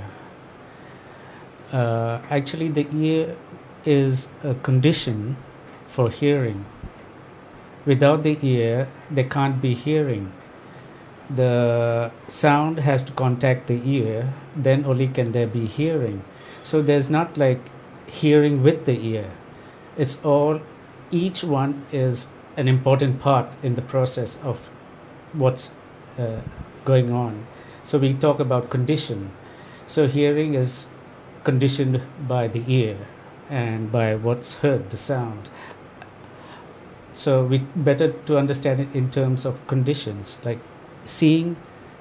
Uh, actually, the ear is a condition for hearing. Without the ear, there can't be hearing. The sound has to contact the ear, then only can there be hearing. So there's not like hearing with the ear. It's all, each one is an important part in the process of what's uh, going on. So we talk about condition. So hearing is conditioned by the ear and by what's heard, the sound. So we better to understand it in terms of conditions. Like seeing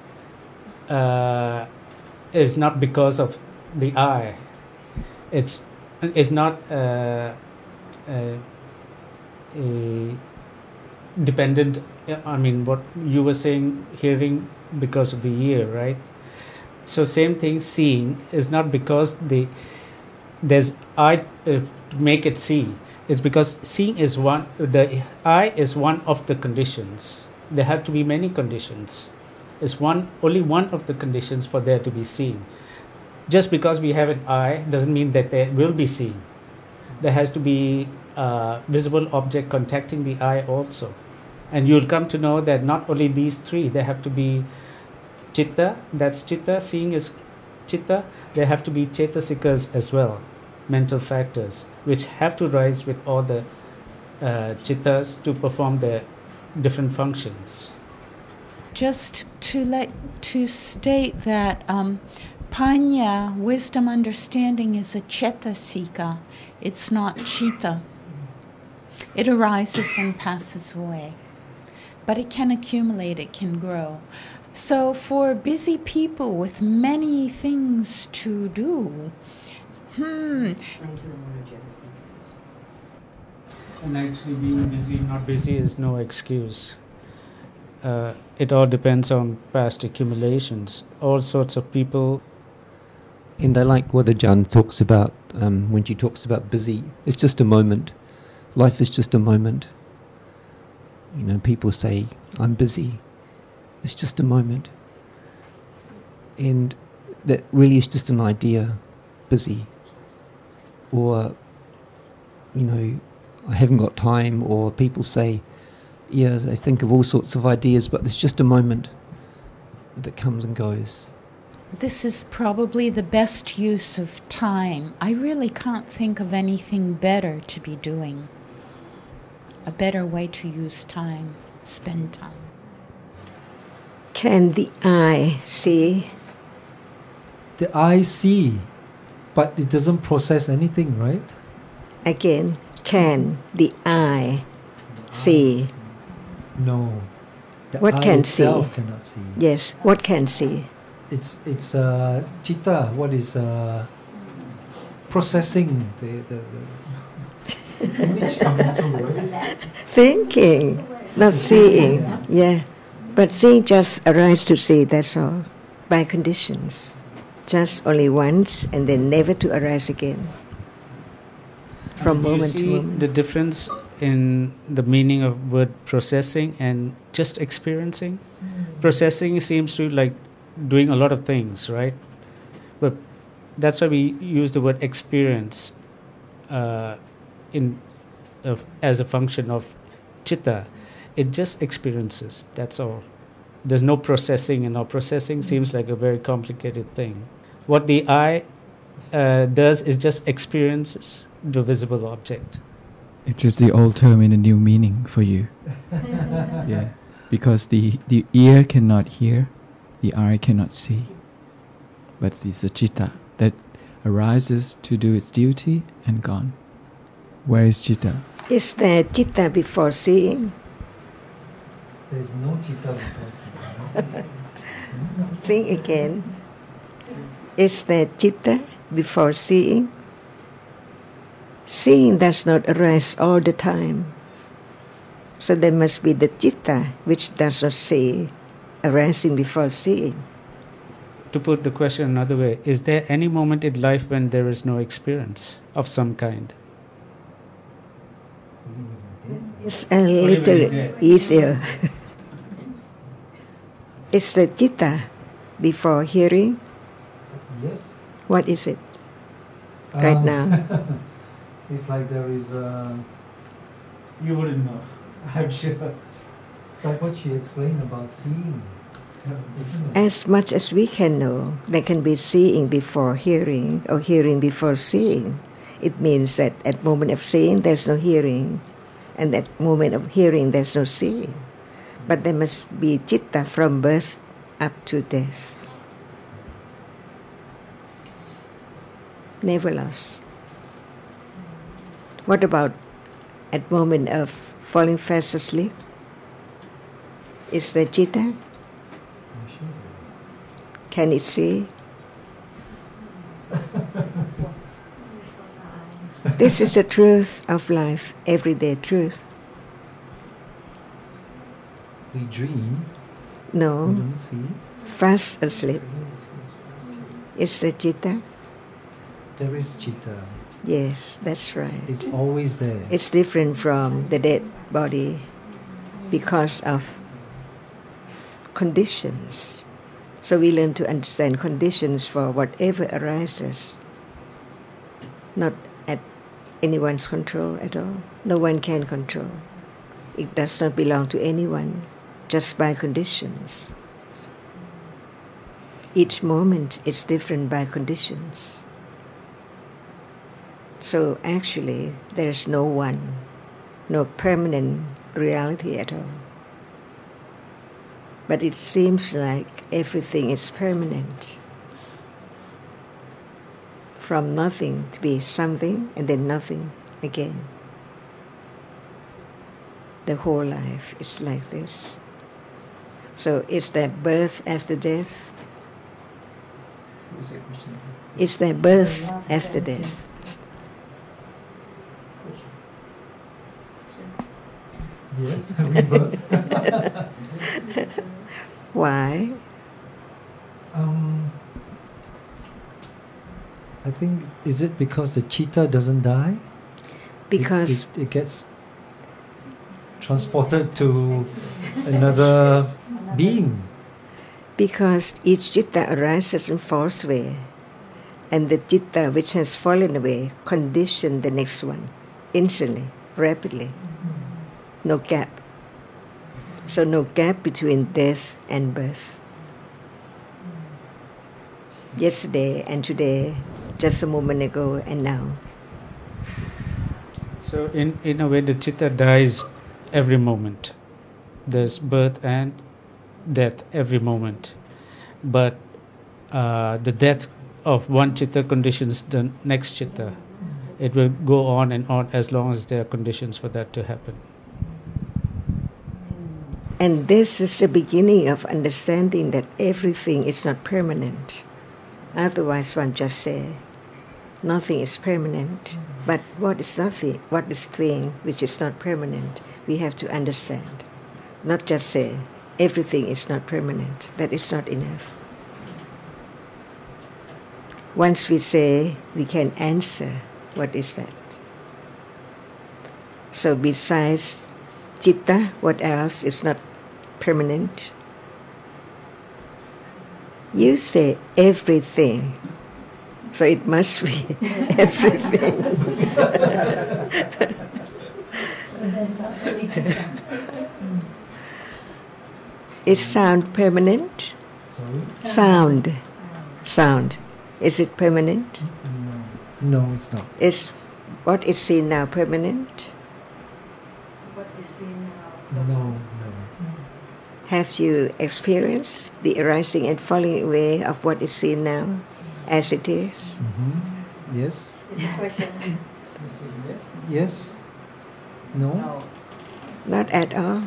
uh, is not because of the eye. It's it's not uh, uh, a dependent. I mean, what you were saying, hearing because of the ear, right? So same thing, seeing is not because the there's eye uh, to make it see. It's because seeing is one, the eye is one of the conditions. There have to be many conditions. It's one, only one of the conditions for there to be seen. Just because we have an eye doesn't mean that there will be seen. There has to be a visible object contacting the eye also. And you'll come to know that not only these three, there have to be chitta, that's chitta, seeing is chitta, there have to be chetasikas as well, mental factors, which have to rise with all the uh, chittas to perform their different functions. Just to let to state that um, panya, wisdom, understanding, is a chetasika. It's not chitta. It arises and passes away, but it can accumulate. It can grow. So for busy people with many things to do, hmm. And actually being busy, not busy is no excuse. Uh, it all depends on past accumulations. All sorts of people. And I like what Ajahn talks about um, when she talks about busy. It's just a moment. Life is just a moment. You know, people say, I'm busy. It's just a moment. And that really is just an idea, busy. Or, you know, I haven't got time, or people say, yeah, they think of all sorts of ideas, but it's just a moment that comes and goes. This is probably the best use of time. I really can't think of anything better to be doing. A better way to use time, spend time. Can the eye see? The eye see, but it doesn't process anything, right? Again, can the eye see? No. The What eye can itself see? cannot see. Yes, what can see? It's it's uh, chitta. What is uh, processing the the, the image coming through, right? Thinking, not seeing. Yeah, but seeing just arises to see. That's all, by conditions, just only once, and then never to arise again. From And do moment you to see moment. the difference in the meaning of word processing and just experiencing? Mm. Processing seems to like doing a lot of things, right? But that's why we use the word experience uh, in uh, as a function of chitta. It just experiences, that's all. There's no processing, and all processing mm. seems like a very complicated thing. What the eye uh, does is just experiences the visible object. It's just the old term in a new meaning for you. Yeah, because the, the ear cannot hear, the eye cannot see. But it's a chitta that arises to do its duty and gone. Where is chitta? Is there chitta before seeing? There's no chitta before seeing. Think again. Is there chitta before seeing? Seeing does not arise all the time. So there must be the chitta which does not see arising before seeing. To put the question another way, is there any moment in life when there is no experience of some kind? It's a little easier. It's the citta before hearing. Yes. What is it right Um, now? It's like there is a. You wouldn't know, I'm sure. Like what she explained about seeing, isn't it? As much as we can know, there can be seeing before hearing or hearing before seeing. It means that at moment of seeing there's no hearing, and at moment of hearing there's no seeing. But there must be citta from birth up to death. Never lost. What about at moment of falling fast asleep? Is there citta? I'm sure Can it see? This is the truth of life, everyday truth. we dream, we No, don't see. fast asleep. Is the citta? There is citta. Yes, that's right. It's always there. It's different from the dead body because of conditions. So we learn to understand conditions for whatever arises, not at anyone's control at all. No one can control. It does not belong to anyone, just by conditions. Each moment is different by conditions. So actually, there is no one, no permanent reality at all. But it seems like everything is permanent. From nothing to be something and then nothing again. The whole life is like this. So is there birth after death? Is there birth after death? Yes, rebirth. Why? Um, I think, is it because the cheetah doesn't die? Because It, it, it gets transported to another being. because each citta arises and falls away, and the citta which has fallen away condition the next one instantly, rapidly. No gap. So no gap between death and birth. Yesterday and today, just a moment ago and now. So in, in a way, the citta dies every moment. There's birth and death every moment. But uh, the death of one citta conditions the next citta. It will go on and on as long as there are conditions for that to happen. And this is the beginning of understanding that everything is not permanent. Otherwise, one just say, nothing is permanent. But what is nothing? What is thing which is not permanent? We have to understand. Not just say, everything is not permanent. That is not enough. Once we say, we can answer, what is that? So besides citta, what else is not permanent? You say everything. So it must be everything. Is sound permanent? Sorry? Sound. Sound. Is it permanent? No. No, it's not. Is what is seen now permanent? What is seen now? No, no. Have you experienced the arising and falling away of what is seen now as it is? Mm-hmm. Yes. Is the question? Yes. No. Not at all.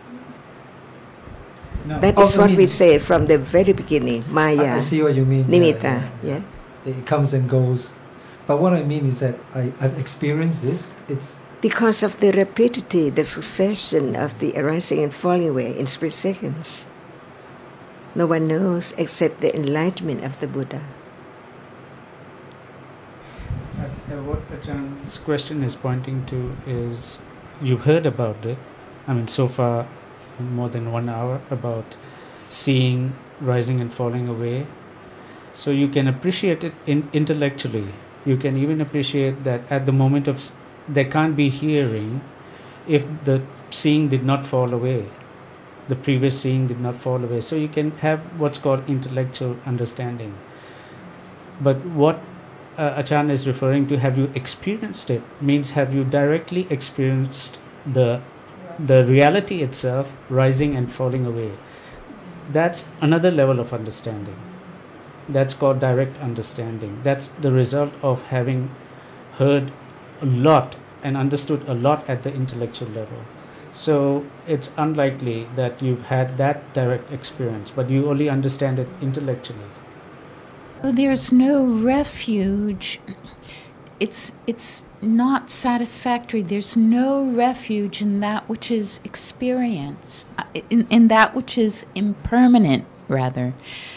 No. That Oh, is you what mean- we say from the very beginning, I, Maya, I see what you mean. Nimitta. Yeah, Yeah. yeah. It comes and goes. But what I mean is that I, I've experienced this. It's Because of the rapidity, the succession of the arising and falling away in split seconds. No one knows except the enlightenment of the Buddha. Uh, what Achan's question is pointing to is, you've heard about it, I mean so far more than one hour, about seeing rising and falling away. So you can appreciate it in intellectually. You can even appreciate that at the moment of, there can't be hearing if the seeing did not fall away. The previous seeing did not fall away. So you can have what's called intellectual understanding. But what uh, Achan is referring to, have you experienced it, means have you directly experienced the the reality itself rising and falling away. That's another level of understanding. That's called direct understanding. That's the result of having heard a lot and understood a lot at the intellectual level. So it's unlikely that you've had that direct experience, but you only understand it intellectually. So there's no refuge. It's it's not satisfactory. There's no refuge in that which is experienced, in, in that which is impermanent, rather.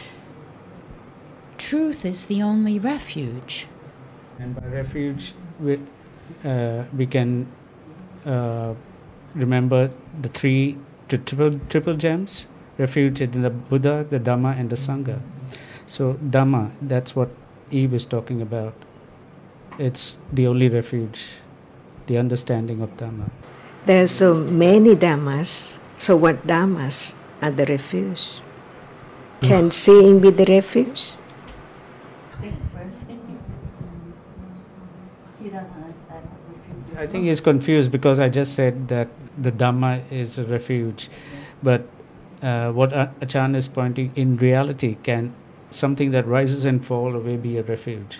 Truth is the only refuge. And by refuge, we, uh, we can uh, remember the three the triple, triple gems. Refuge in the Buddha, the Dhamma, and the Sangha. So Dhamma, that's what Eve is talking about. It's the only refuge, the understanding of Dhamma. There are so many Dhammas. So what Dhammas are the refuge? Can seeing be the refuge? I think he's confused because I just said that the Dhamma is a refuge. But uh, what Achan is pointing, in reality, can something that rises and falls away be a refuge?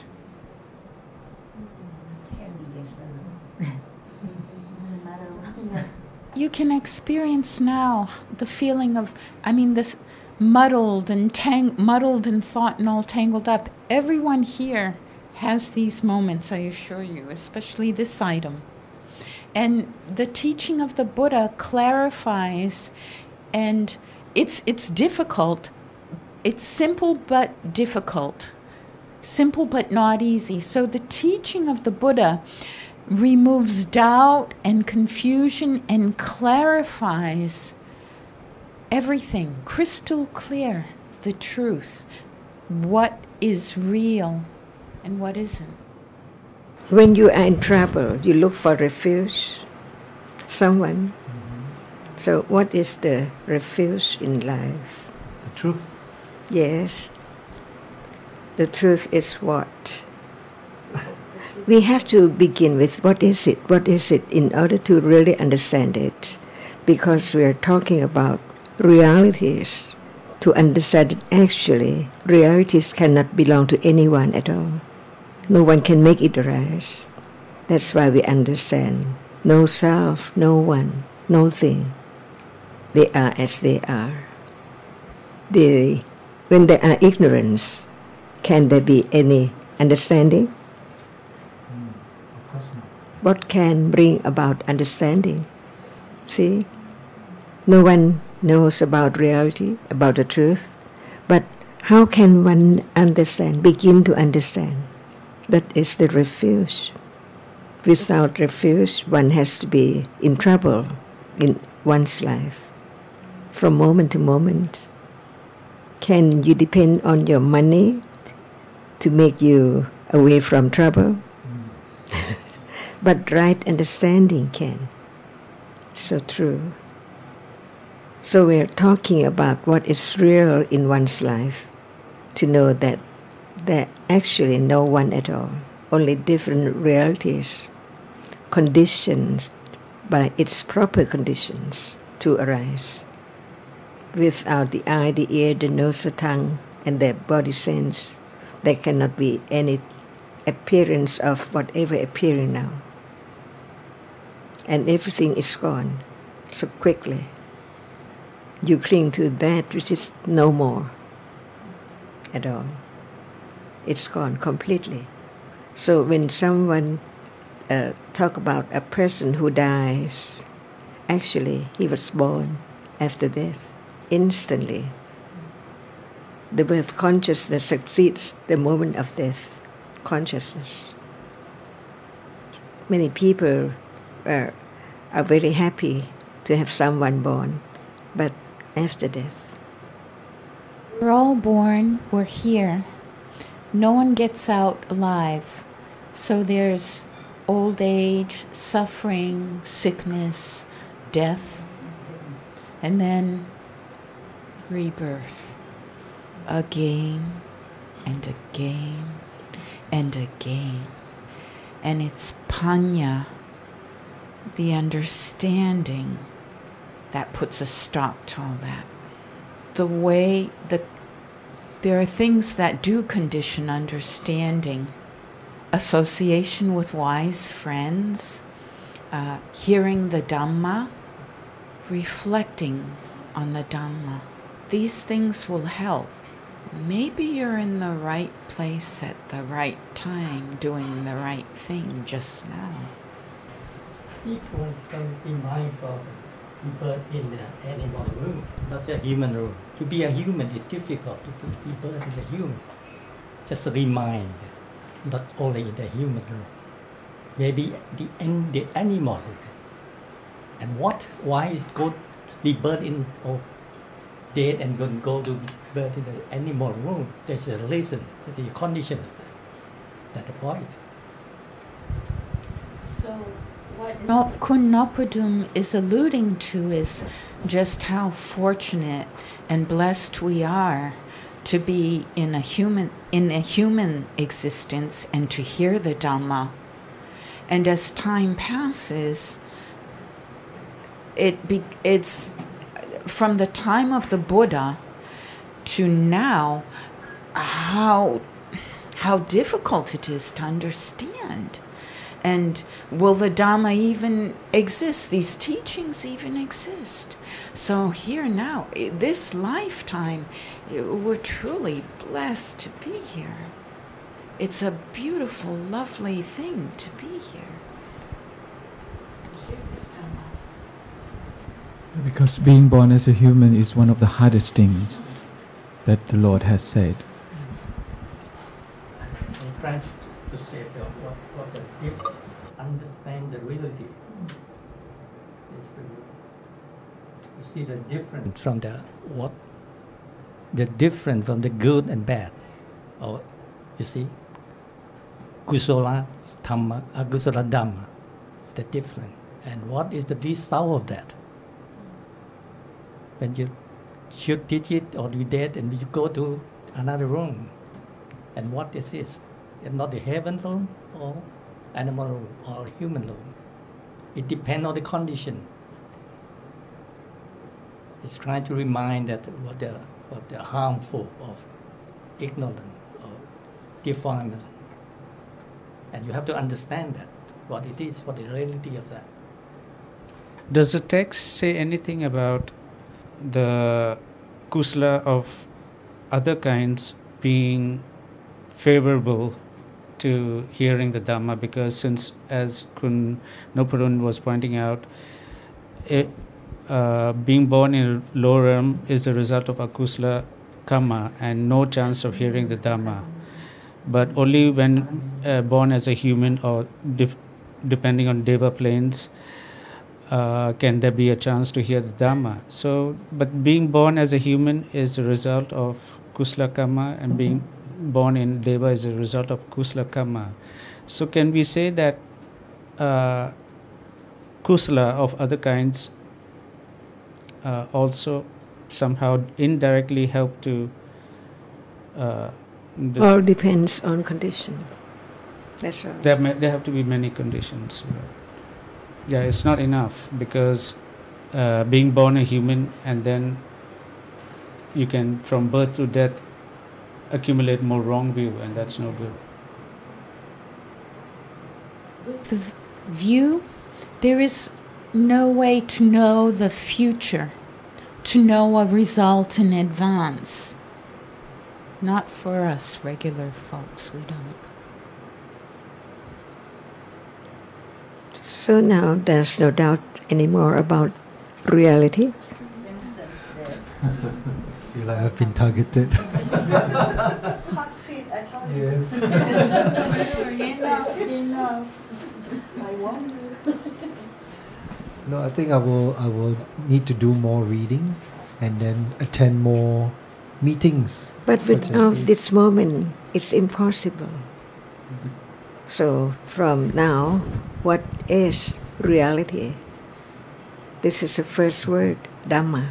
You can experience now the feeling of, I mean, this muddled and tang- muddled and thought and all tangled up. Everyone here has these moments, I assure you, especially this item. And the teaching of the Buddha clarifies, and it's it's difficult. It's simple but difficult. Simple but not easy. So the teaching of the Buddha removes doubt and confusion and clarifies everything, crystal clear, the truth, what is real and what isn't. When you are in trouble, you look for refuge, someone. Mm-hmm. So what is the refuge in life? The truth. Yes. The truth is what? We have to begin with what is it? What is it in order to really understand it? Because we are talking about realities. To understand it, actually, realities cannot belong to anyone at all. No one can make it arise. That's why we understand. No self, no one, no thing. They are as they are. They, when there are ignorance, can there be any understanding? What can bring about understanding? See? No one knows about reality, about the truth. But how can one understand, begin to understand? That is the refuge. Without refuge, one has to be in trouble in one's life. From moment to moment. Can you depend on your money to make you away from trouble? Mm. But right understanding can. So true. So we're talking about what is real in one's life, to know that there actually no one at all, only different realities, conditioned by its proper conditions to arise. Without the eye, the ear, the nose, the tongue, and the body sense, there cannot be any appearance of whatever appearing now. And everything is gone so quickly. You cling to that which is no more at all. It's gone completely. So when someone uh, talk about a person who dies, actually he was born after death, instantly. the birth consciousness succeeds the moment of death consciousness. Many people are, are very happy to have someone born, but after death. We're all born, we're here. No one gets out alive. So there's old age, suffering, sickness, death, and then rebirth. Again and again and again. And it's Panya, the understanding, that puts a stop to all that. The way the there are things that do condition understanding. Association with wise friends, uh, hearing the Dhamma, reflecting on the Dhamma. These things will help. Maybe you're in the right place at the right time, doing the right thing just now. If one can be mindful of the birth in the animal room, not a human room. To be a human is difficult. To be birth in the human, just remind, not only in the human room, maybe the in the animal room. And what? Why is go the birth in or dead and go go to birth in the animal room? There's a reason, the condition of that. That's the point. So what no, Kun Nopadum is alluding to is just how fortunate and blessed we are to be in a human in a human existence and to hear the Dhamma. And as time passes, it be, it's from the time of the Buddha to now how how difficult it is to understand. And will the Dhamma even exist? These teachings even exist? So here now, this lifetime, we're truly blessed to be here. It's a beautiful, lovely thing to be here. Hear this Dhamma. Because being born as a human is one of the hardest things that the Lord has said. I'm trying to say the, what, what the deep, understand the reality is to, to see the difference from the what the difference from the good and bad. Or you see, kusala dhamma, akusala dhamma, the difference, and what is the result of that? When you should teach it or you did, and you go to another room, and what is this? It's not the heaven room or animal room or human room. It depends on the condition. It's trying to remind that what the what the harmful of ignorance or defilement, and you have to understand that what it is, what the reality of that. Does the text say anything about the kusala of other kinds being favorable to hearing the Dhamma? Because since, as Kun Nopadum was pointing out, it, uh, being born in a lower realm is the result of akusala karma and no chance of hearing the Dhamma. But only when uh, born as a human or dif- depending on Deva planes, Uh, can there be a chance to hear the Dhamma? So, but being born as a human is the result of kusala karma, and being born in Deva is the result of kusala karma. So, can we say that uh, kusala of other kinds uh, also somehow indirectly help to? Uh, the All depends on condition. That's all. There, may, there have to be many conditions. Yeah, it's not enough, because uh, being born a human and then you can, from birth to death, accumulate more wrong view, and that's no good. With the view, there is no way to know the future, to know a result in advance. Not for us regular folks, we don't. So now there's no doubt anymore about reality. Feel like I've been targeted. Hot seat, I told you. Yes. Enough, enough. I want you. No, I think I will. I will need to do more reading, and then attend more meetings. But such as without this moment, it's impossible. So from now, what is reality? This is the first word, Dhamma.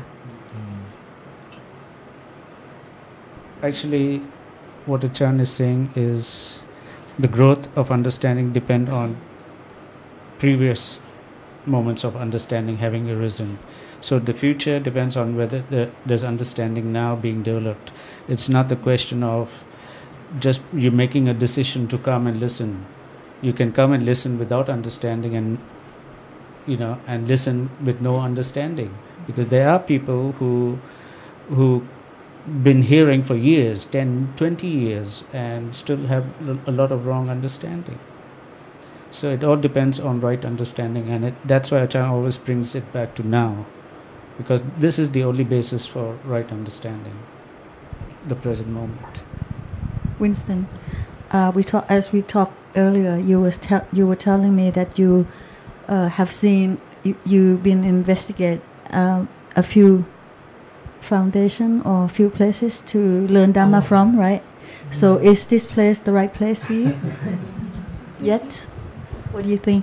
Actually, what Achan is saying is the growth of understanding depend on previous moments of understanding having arisen. So the future depends on whether the, there's understanding now being developed. It's not the question of just you making a decision to come and listen. You can come and listen without understanding, and you know, and listen with no understanding, because there are people who who been hearing for years, ten, twenty years, and still have a lot of wrong understanding. So it all depends on right understanding, and it, that's why Achan always brings it back to now, because this is the only basis for right understanding, the present moment. Winston, uh, we talk, as we talked earlier, you was te- you were telling me that you uh, have seen, you, you've been investigate um, a few foundation or a few places to learn Dhamma oh. from, right? Mm-hmm. So is this place the right place for you? Yet? What do you think?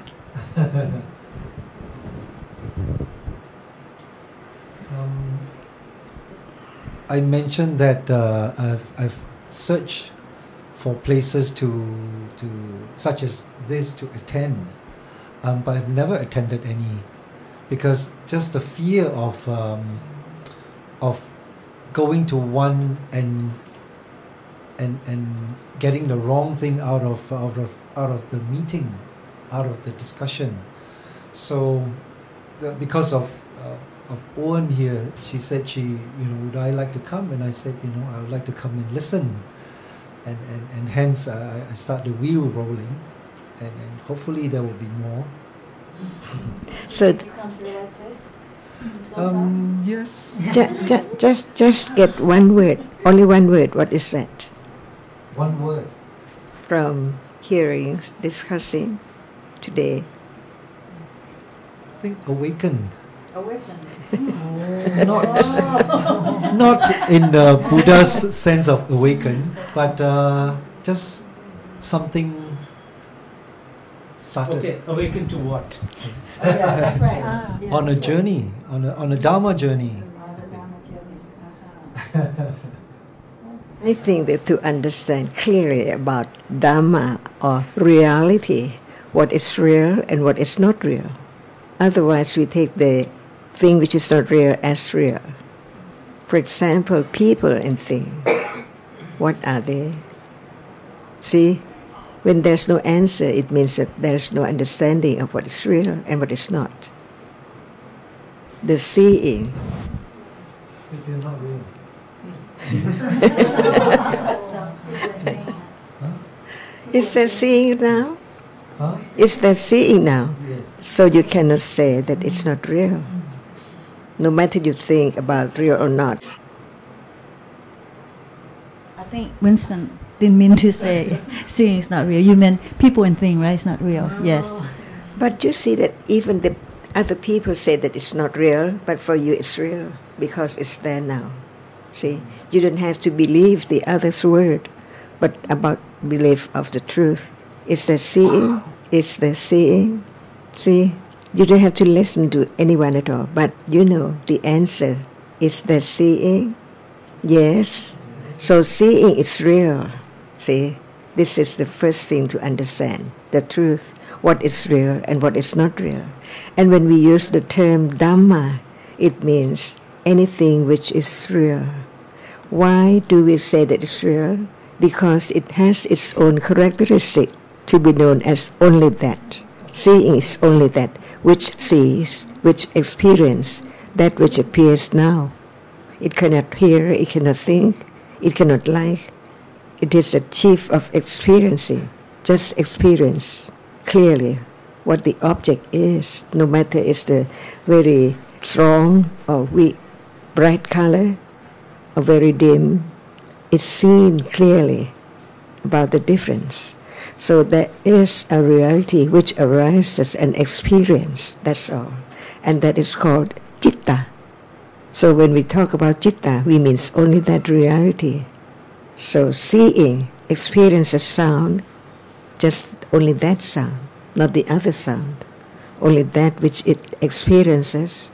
um, I mentioned that uh, I've, I've searched for places to to such as this to attend, um, but I've never attended any, because just the fear of um, of going to one and and and getting the wrong thing out of out of out of the meeting, out of the discussion. So the, because of uh, of Owen here, she said she, you know, would I like to come? And I said, you know, I would like to come and listen. And, and, and hence uh, I start the wheel rolling, and, and hopefully there will be more. So th- um, yes. Ju- ju- just just get one word, only one word. What is that? One word. From hearings, discussing today. I think awaken. Awaken. not, not in the Buddha's sense of awaken, but uh, just something started. Okay, awaken to what? Oh, yeah, that's right. Ah, yeah, on a that's journey, right. on a on a Dharma journey. I think that to understand clearly about Dhamma or reality, what is real and what is not real. Otherwise, we take the thing which is not real as real. For example, people and things. What are they? See, when there's no answer, it means that there's no understanding of what is real and what is not. The seeing. They're not real. Is there seeing now? Huh? Is there seeing now? Yes. So you cannot say that it's not real, no matter you think about real or not. I think Winston didn't mean to say seeing is not real. You meant people and thing, right? It's not real. Oh. Yes. But you see that even the other people say that it's not real, but for you it's real because it's there now. See, you don't have to believe the other's word, but about belief of the truth. Is there seeing? Is there seeing? See, you don't have to listen to anyone at all, but you know the answer. Is there seeing? Yes. So seeing is real. See, this is the first thing to understand, the truth, what is real and what is not real. And when we use the term Dhamma, it means anything which is real. Why do we say that it's real? Because it has its own characteristic to be known as only that. Seeing is only that which sees, which experience, that which appears now. It cannot hear, it cannot think, it cannot like. It is the chief of experiencing, just experience clearly what the object is, no matter it's the very strong or weak, bright color or very dim. it's seen clearly about the difference. So there is a reality which arises and experience, that's all. And that is called citta. So when we talk about citta, we mean only that reality. So seeing experiences sound, just only that sound, not the other sound, only that which it experiences.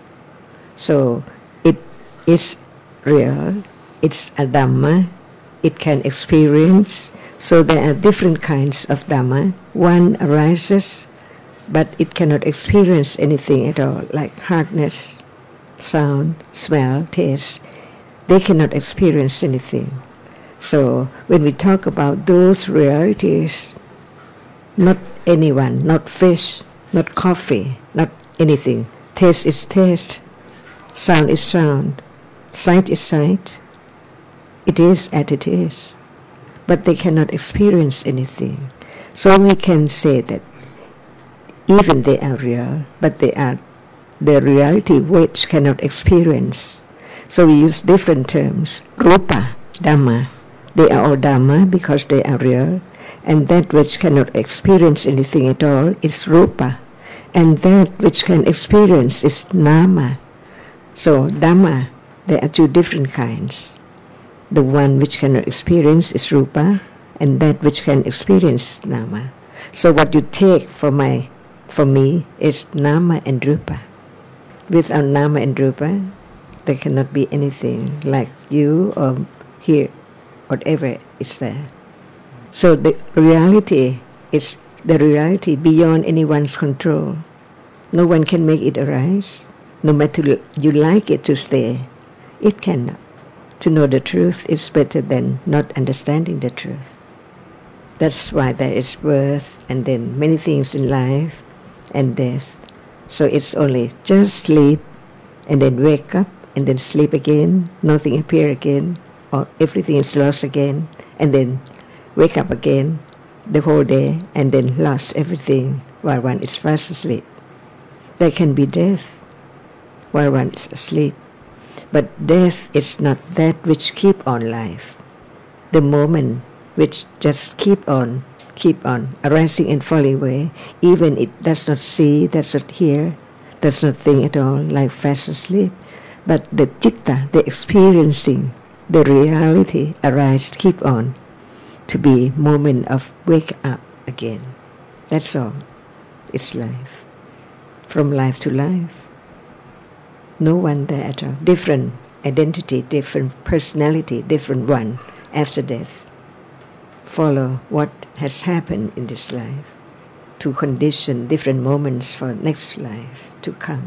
So it is real, it's a Dhamma, it can experience. So there are different kinds of Dhamma. One arises, but it cannot experience anything at all, like hardness, sound, smell, taste. They cannot experience anything. So when we talk about those realities, not anyone, not fish, not coffee, not anything. Taste is taste, sound is sound, sight is sight. It is as it is. But they cannot experience anything. So we can say that even they are real, but they are the reality which cannot experience. So we use different terms. Rupa, Dhamma. They are all Dhamma because they are real. And that which cannot experience anything at all is Rupa. And that which can experience is Nama. So Dhamma, there are two different kinds. The one which cannot experience is Rupa, and that which can experience is Nama. So what you take for my, for me is Nama and Rupa. Without Nama and Rupa, there cannot be anything like you or here, whatever is there. So the reality is the reality beyond anyone's control. No one can make it arise. No matter you like it to stay, it cannot. To know the truth is better than not understanding the truth. That's why there is birth and then many things in life and death. So it's only just sleep and then wake up and then sleep again, nothing appear again, or everything is lost again, and then wake up again the whole day and then lost everything while one is fast asleep. There can be death while one is asleep. But death is not that which keep on life. The moment which just keep on, keep on arising and falling away, even it does not see, does not hear, does not think at all, like fast asleep. But the citta, the experiencing, the reality arise, keep on, to be moment of wake up again. That's all. It's life. From life to life. No one there at all. Different identity, different personality, different one after death. Follow what has happened in this life to condition different moments for next life to come.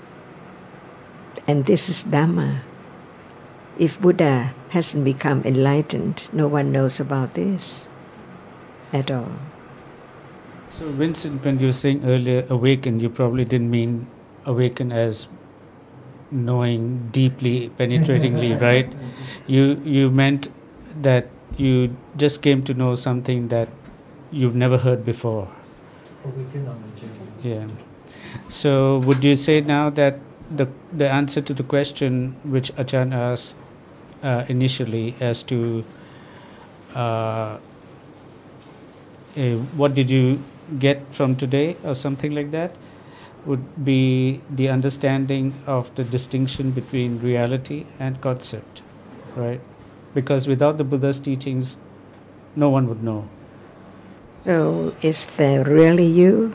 And this is Dhamma. If Buddha hasn't become enlightened, no one knows about this at all. So Vincent, when you were saying earlier awaken, you probably didn't mean awaken as knowing deeply, penetratingly, right? You you meant that you just came to know something that you've never heard before. Awaken on the journey. Yeah. So would you say now that the the answer to the question which Achan asked uh, initially as to uh, uh, what did you get from today or something like that, would be the understanding of the distinction between reality and concept, right? Because without the Buddha's teachings, no one would know. So is there really you?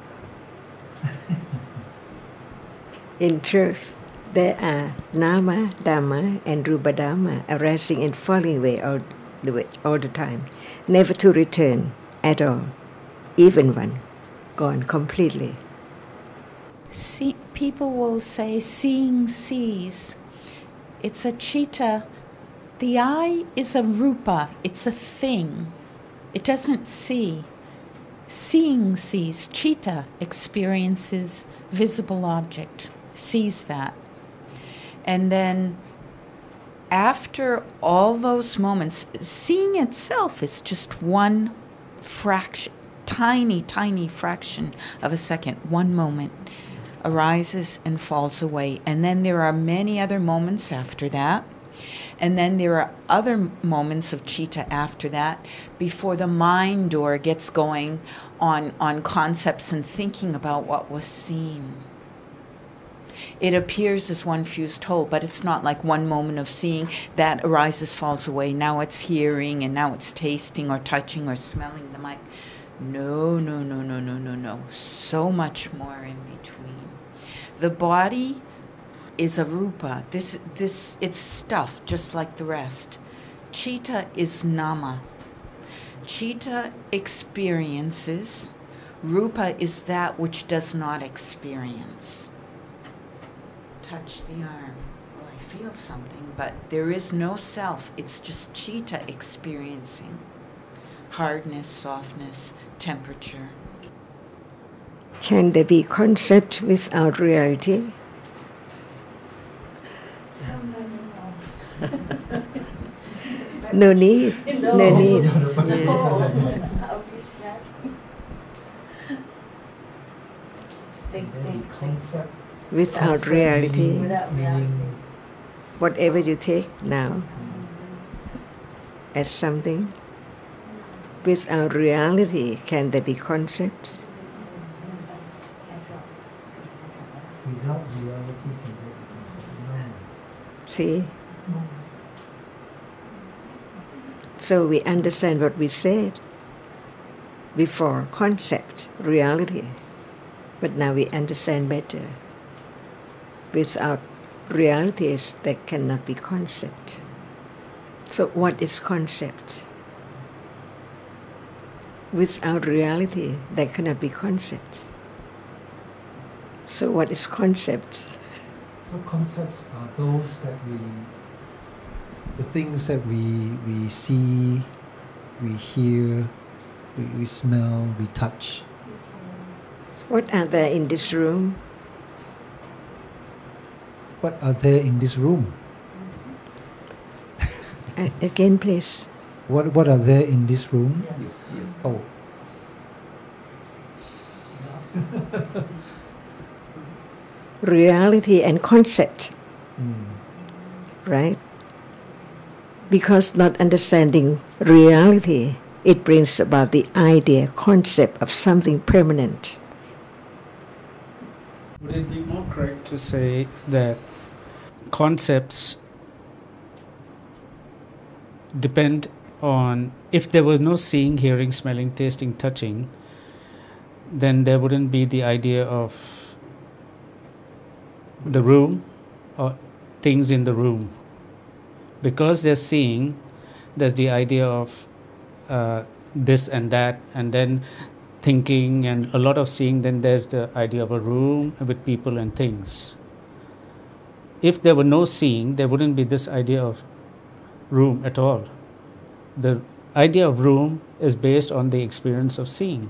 In truth, there are Nama, Dhamma, and Rupa Dhamma arising and falling away all the way, all the time, never to return at all, even one, gone completely. See, people will say, seeing sees. It's a citta. The eye is a rupa. It's a thing. It doesn't see. Seeing sees. Citta experiences visible object, sees that. And then after all those moments, seeing itself is just one fraction, tiny, tiny fraction of a second, one moment. Arises and falls away. And then there are many other moments after that And then there are other moments of citta after that, before the mind door gets going on, on concepts and thinking about what was seen. It appears as one fused whole, but it's not like one moment of seeing that arises, falls away. Now it's hearing, and now it's tasting or touching or smelling the mic. No, no, no, no, no, no, no. So much more in between. The body is a rupa. This, this, it's stuff just like the rest. Citta is nama. Citta experiences. Rupa is that which does not experience. Touch the arm. Well, I feel something, but there is no self. It's just citta experiencing. Hardness, softness, temperature. Can there be concept without reality? No need. No, no need. Concept Without concept reality. meaning, meaning Whatever you take now as something, without reality, can there be concepts? without reality can there be concept? No. See? So we understand what we said before, concept, reality. But now we understand better. Without realities, there cannot be concept. So what is concept? Without reality, there cannot be concept. So what is concept? So concepts are those that we, the things that we we see, we hear, we, we smell, we touch. What are there in this room? What are there in this room? Uh, again, please. What what are there in this room? Yes, yes. Oh. Reality and concept, Mm. right? Because not understanding reality, it brings about the idea, concept of something permanent. Would it be more correct to say that concepts depend on, if there was no seeing, hearing, smelling, tasting, touching, then there wouldn't be the idea of the room or things in the room. Because they're seeing, there's the idea of uh, this and that, and then thinking and a lot of seeing, then there's the idea of a room with people and things. If there were no seeing, there wouldn't be this idea of room at all. The idea of room is based on the experience of seeing.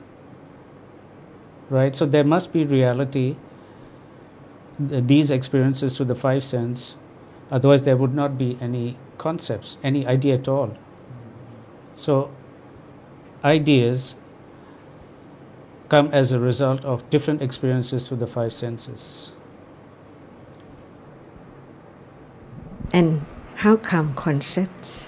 Right? So there must be reality, th- these experiences to the five sense, otherwise there would not be any concepts, any idea at all. So ideas come as a result of different experiences to the five senses. And how come concepts?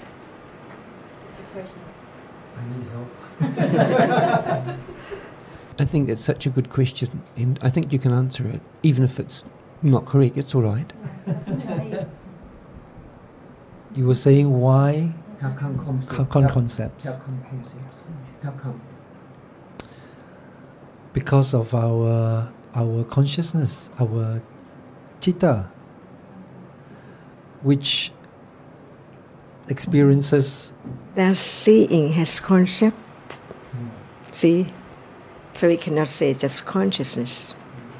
I need help. I think that's such a good question, and I think you can answer it, even if it's not correct. It's all right. You were saying why? How come concepts? How come concepts? How come concepts? How come? Because of our our consciousness, our citta, which experiences. That seeing has concept. See? So we cannot say just consciousness.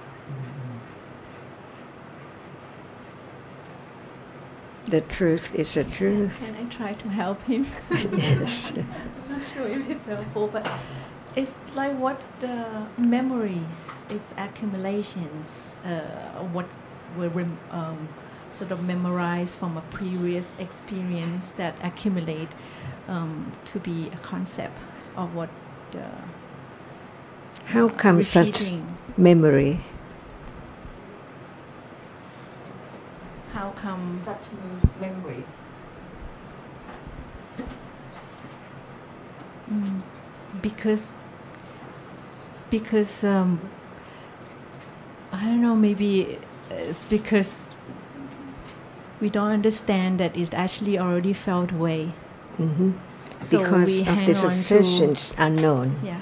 The truth is the truth. Can I try to help him? Yes. I'm not sure if it's helpful, but it's like what uh, memories, its accumulations, uh, what were rem- um, sort of memorized from a previous experience that accumulate um, to be a concept of what. Uh, How come such repeating. memory? how come such memories? Mm, because because um, I don't know, maybe it's because we don't understand that it actually already felt away. Mm-hmm. So Because we of hang this on to- obsessions unknown. Yeah.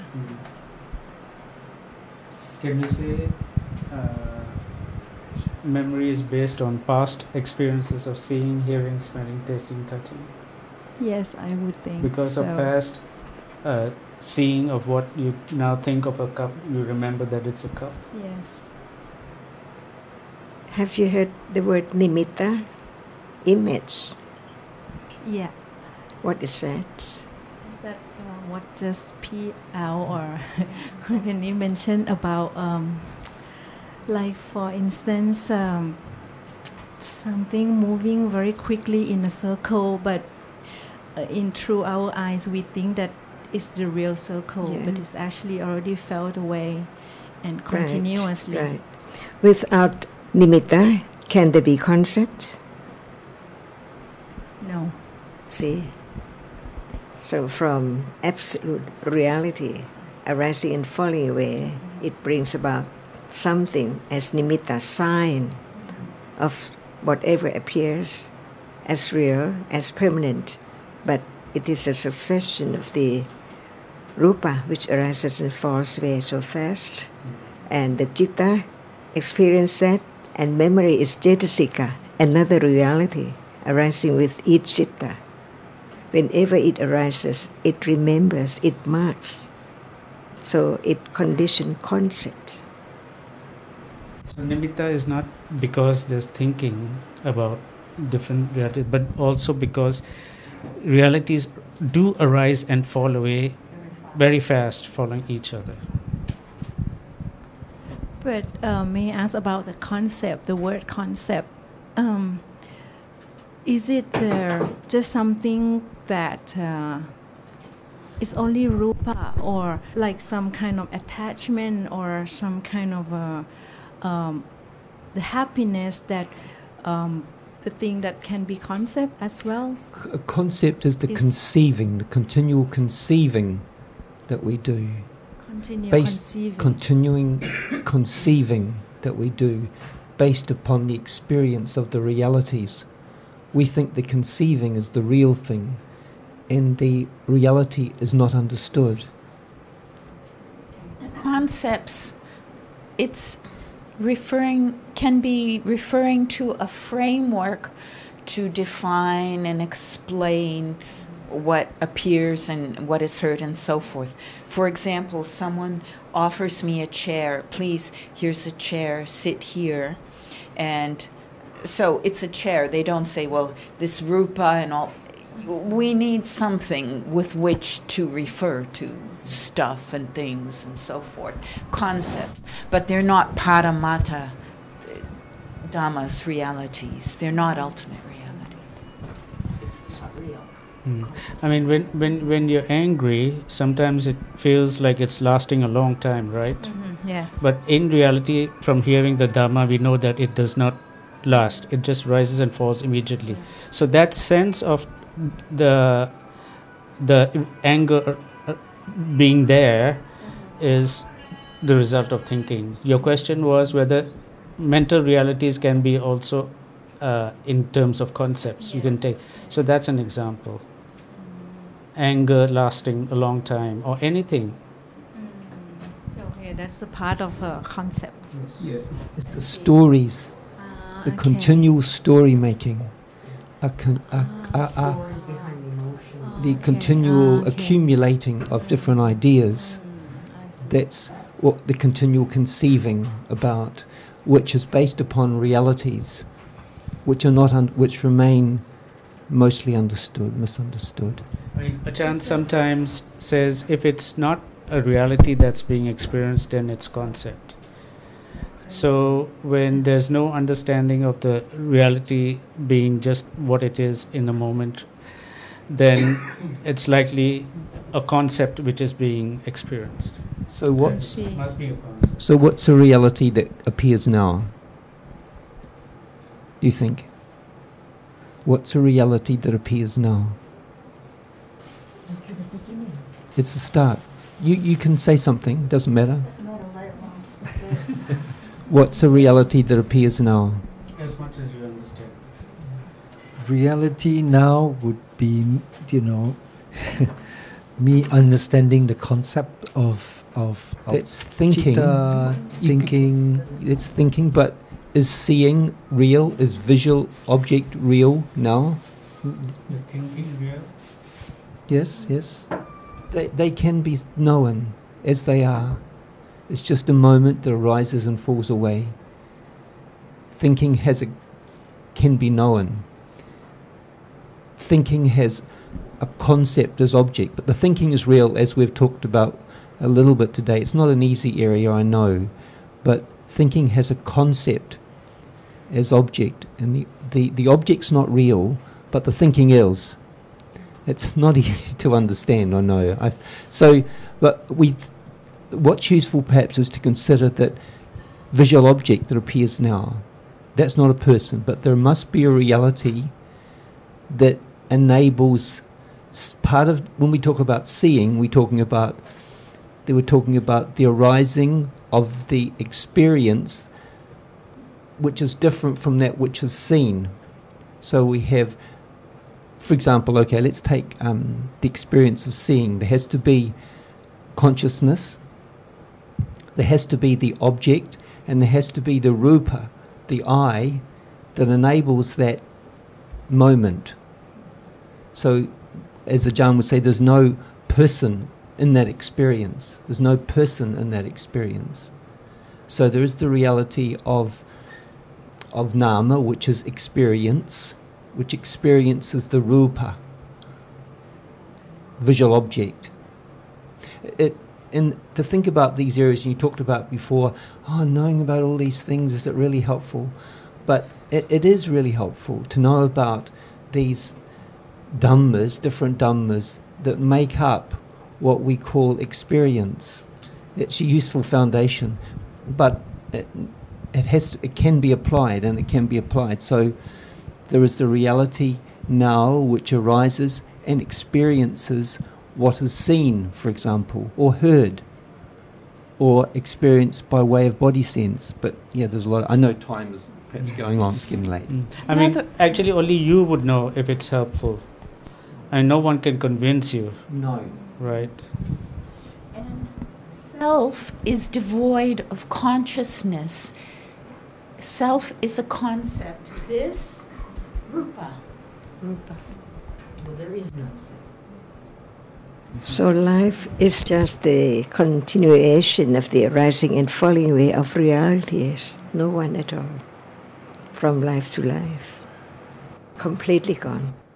Can you say uh, memory is based on past experiences of seeing, hearing, smelling, tasting, touching? Yes, I would think Because so. of past uh, seeing of what you now think of a cup, you remember that it's a cup. Yes. Have you heard the word nimitta? Image. Yeah. What is that? Is that uh, what just P L or when you mentioned about, um, like for instance, um, something moving very quickly in a circle, but uh, in through our eyes we think that it's the real circle, Yeah. but it's actually already felt away and Right, continuously. Right. Without nimitta, can there be concepts? No. See? So from absolute reality arising and falling away, it brings about something as nimitta, sign of whatever appears as real, as permanent, but it is a succession of the rupa which arises and falls away so fast, and the citta experience that, and memory is cetasika, another reality arising with each citta. Whenever it arises, it remembers, it marks. So it conditions concepts. So nimitta is not because there's thinking about different realities, but also because realities do arise and fall away very fast, following each other. But uh, may I ask about the concept, the word concept? Um, is it uh, just something that uh, is only rupa, or like some kind of attachment, or some kind of uh, um, the happiness that um, the thing that can be concept as well? A concept is the Is- conceiving, the continual conceiving that we do. Continue Based- conceiving. Continuing conceiving that we do based upon the experience of the realities. We think the conceiving is the real thing, and the reality is not understood. Concepts, it's referring, can be referring to a framework to define and explain what appears and what is heard and so forth. For example, someone offers me a chair. Please, here's a chair, sit here. And so it's a chair. They don't say, well, this rupa and all. We need something with which to refer to stuff and things and so forth, concepts. But they're not paramata dhammas, realities. They're not ultimate realities. It's not real. Mm. I mean, when, when, when you're angry, sometimes it feels like it's lasting a long time, right? Mm-hmm. Yes. But in reality, from hearing the Dhamma, we know that it does not last. It just rises and falls immediately. Yeah. So that sense of the the anger uh, being there Mm-hmm. is the result of thinking. Your question was whether mental realities can be also uh, in terms of concepts. You can Yes. take. So that's an example. Anger lasting a long time, or anything. Okay, that's a part of uh, concepts. Yeah, it's, it's the stories, Ah, the okay. continual story making, a con- a, a, a, Stories behind emotions. the Okay, continual ah, okay. accumulating of different ideas. Mm, I see. That's what the continual conceiving about, which is based upon realities, which are not un- which remain mostly understood, misunderstood. I mean, Achan sometimes says if it's not a reality that's being experienced, then it's concept. So when there's no understanding of the reality being just what it is in the moment, then it's likely a concept which is being experienced. So what? See. Must be a concept. So what's a reality that appears now? Do you think? What's a reality that appears now? It's the start. You you can say something, doesn't matter. What's a reality that appears now? As much as you understand. Reality now would be, you know, me understanding the concept of of, of That's thinking. chitta, You thinking. c- It's thinking, but is seeing real? Is visual object real now? Is thinking real? Yes, yes. They they can be known as they are. It's just a moment that arises and falls away. Thinking has a can be known. Thinking has a concept as object, but the thinking is real, as we've talked about a little bit today. It's not an easy area, I know, but thinking has a concept as object, and the, the, the object's not real, but the thinking is. It's not easy to understand, I know. I've, so, but we, what's useful perhaps is to consider that visual object that appears now, that's not a person, but there must be a reality that enables s- part of, when we talk about seeing, we're talking about, they were talking about the arising of the experience which is different from that which is seen. So we have, for example, okay, let's take um, the experience of seeing. There has to be consciousness, there has to be the object, and there has to be the rupa, the eye, that enables that moment. So, as Ajahn would say, there's no person in that experience. There's no person in that experience. So there is the reality of of nama, which is experience, which experiences the rupa, visual object. It, and to think about these areas, you talked about before, oh, knowing about all these things, is it really helpful? But it, it is really helpful to know about these dhammas, different dhammas, that make up what we call experience. It's a useful foundation, but it, it has to, it can be applied, and it can be applied. So there is the reality now which arises and experiences what is seen, for example, or heard, or experienced by way of body sense. But yeah, there's a lot. Of, I know time is perhaps going on. It's getting late. Mm. I mean, actually, only you would know if it's helpful, and no one can convince you. No. Right. And self is devoid of consciousness. Self is a concept. This, rupa. Rupa. Well, there is no self. So life is just the continuation of the arising and falling away of realities. No one at all. From life to life. Completely gone.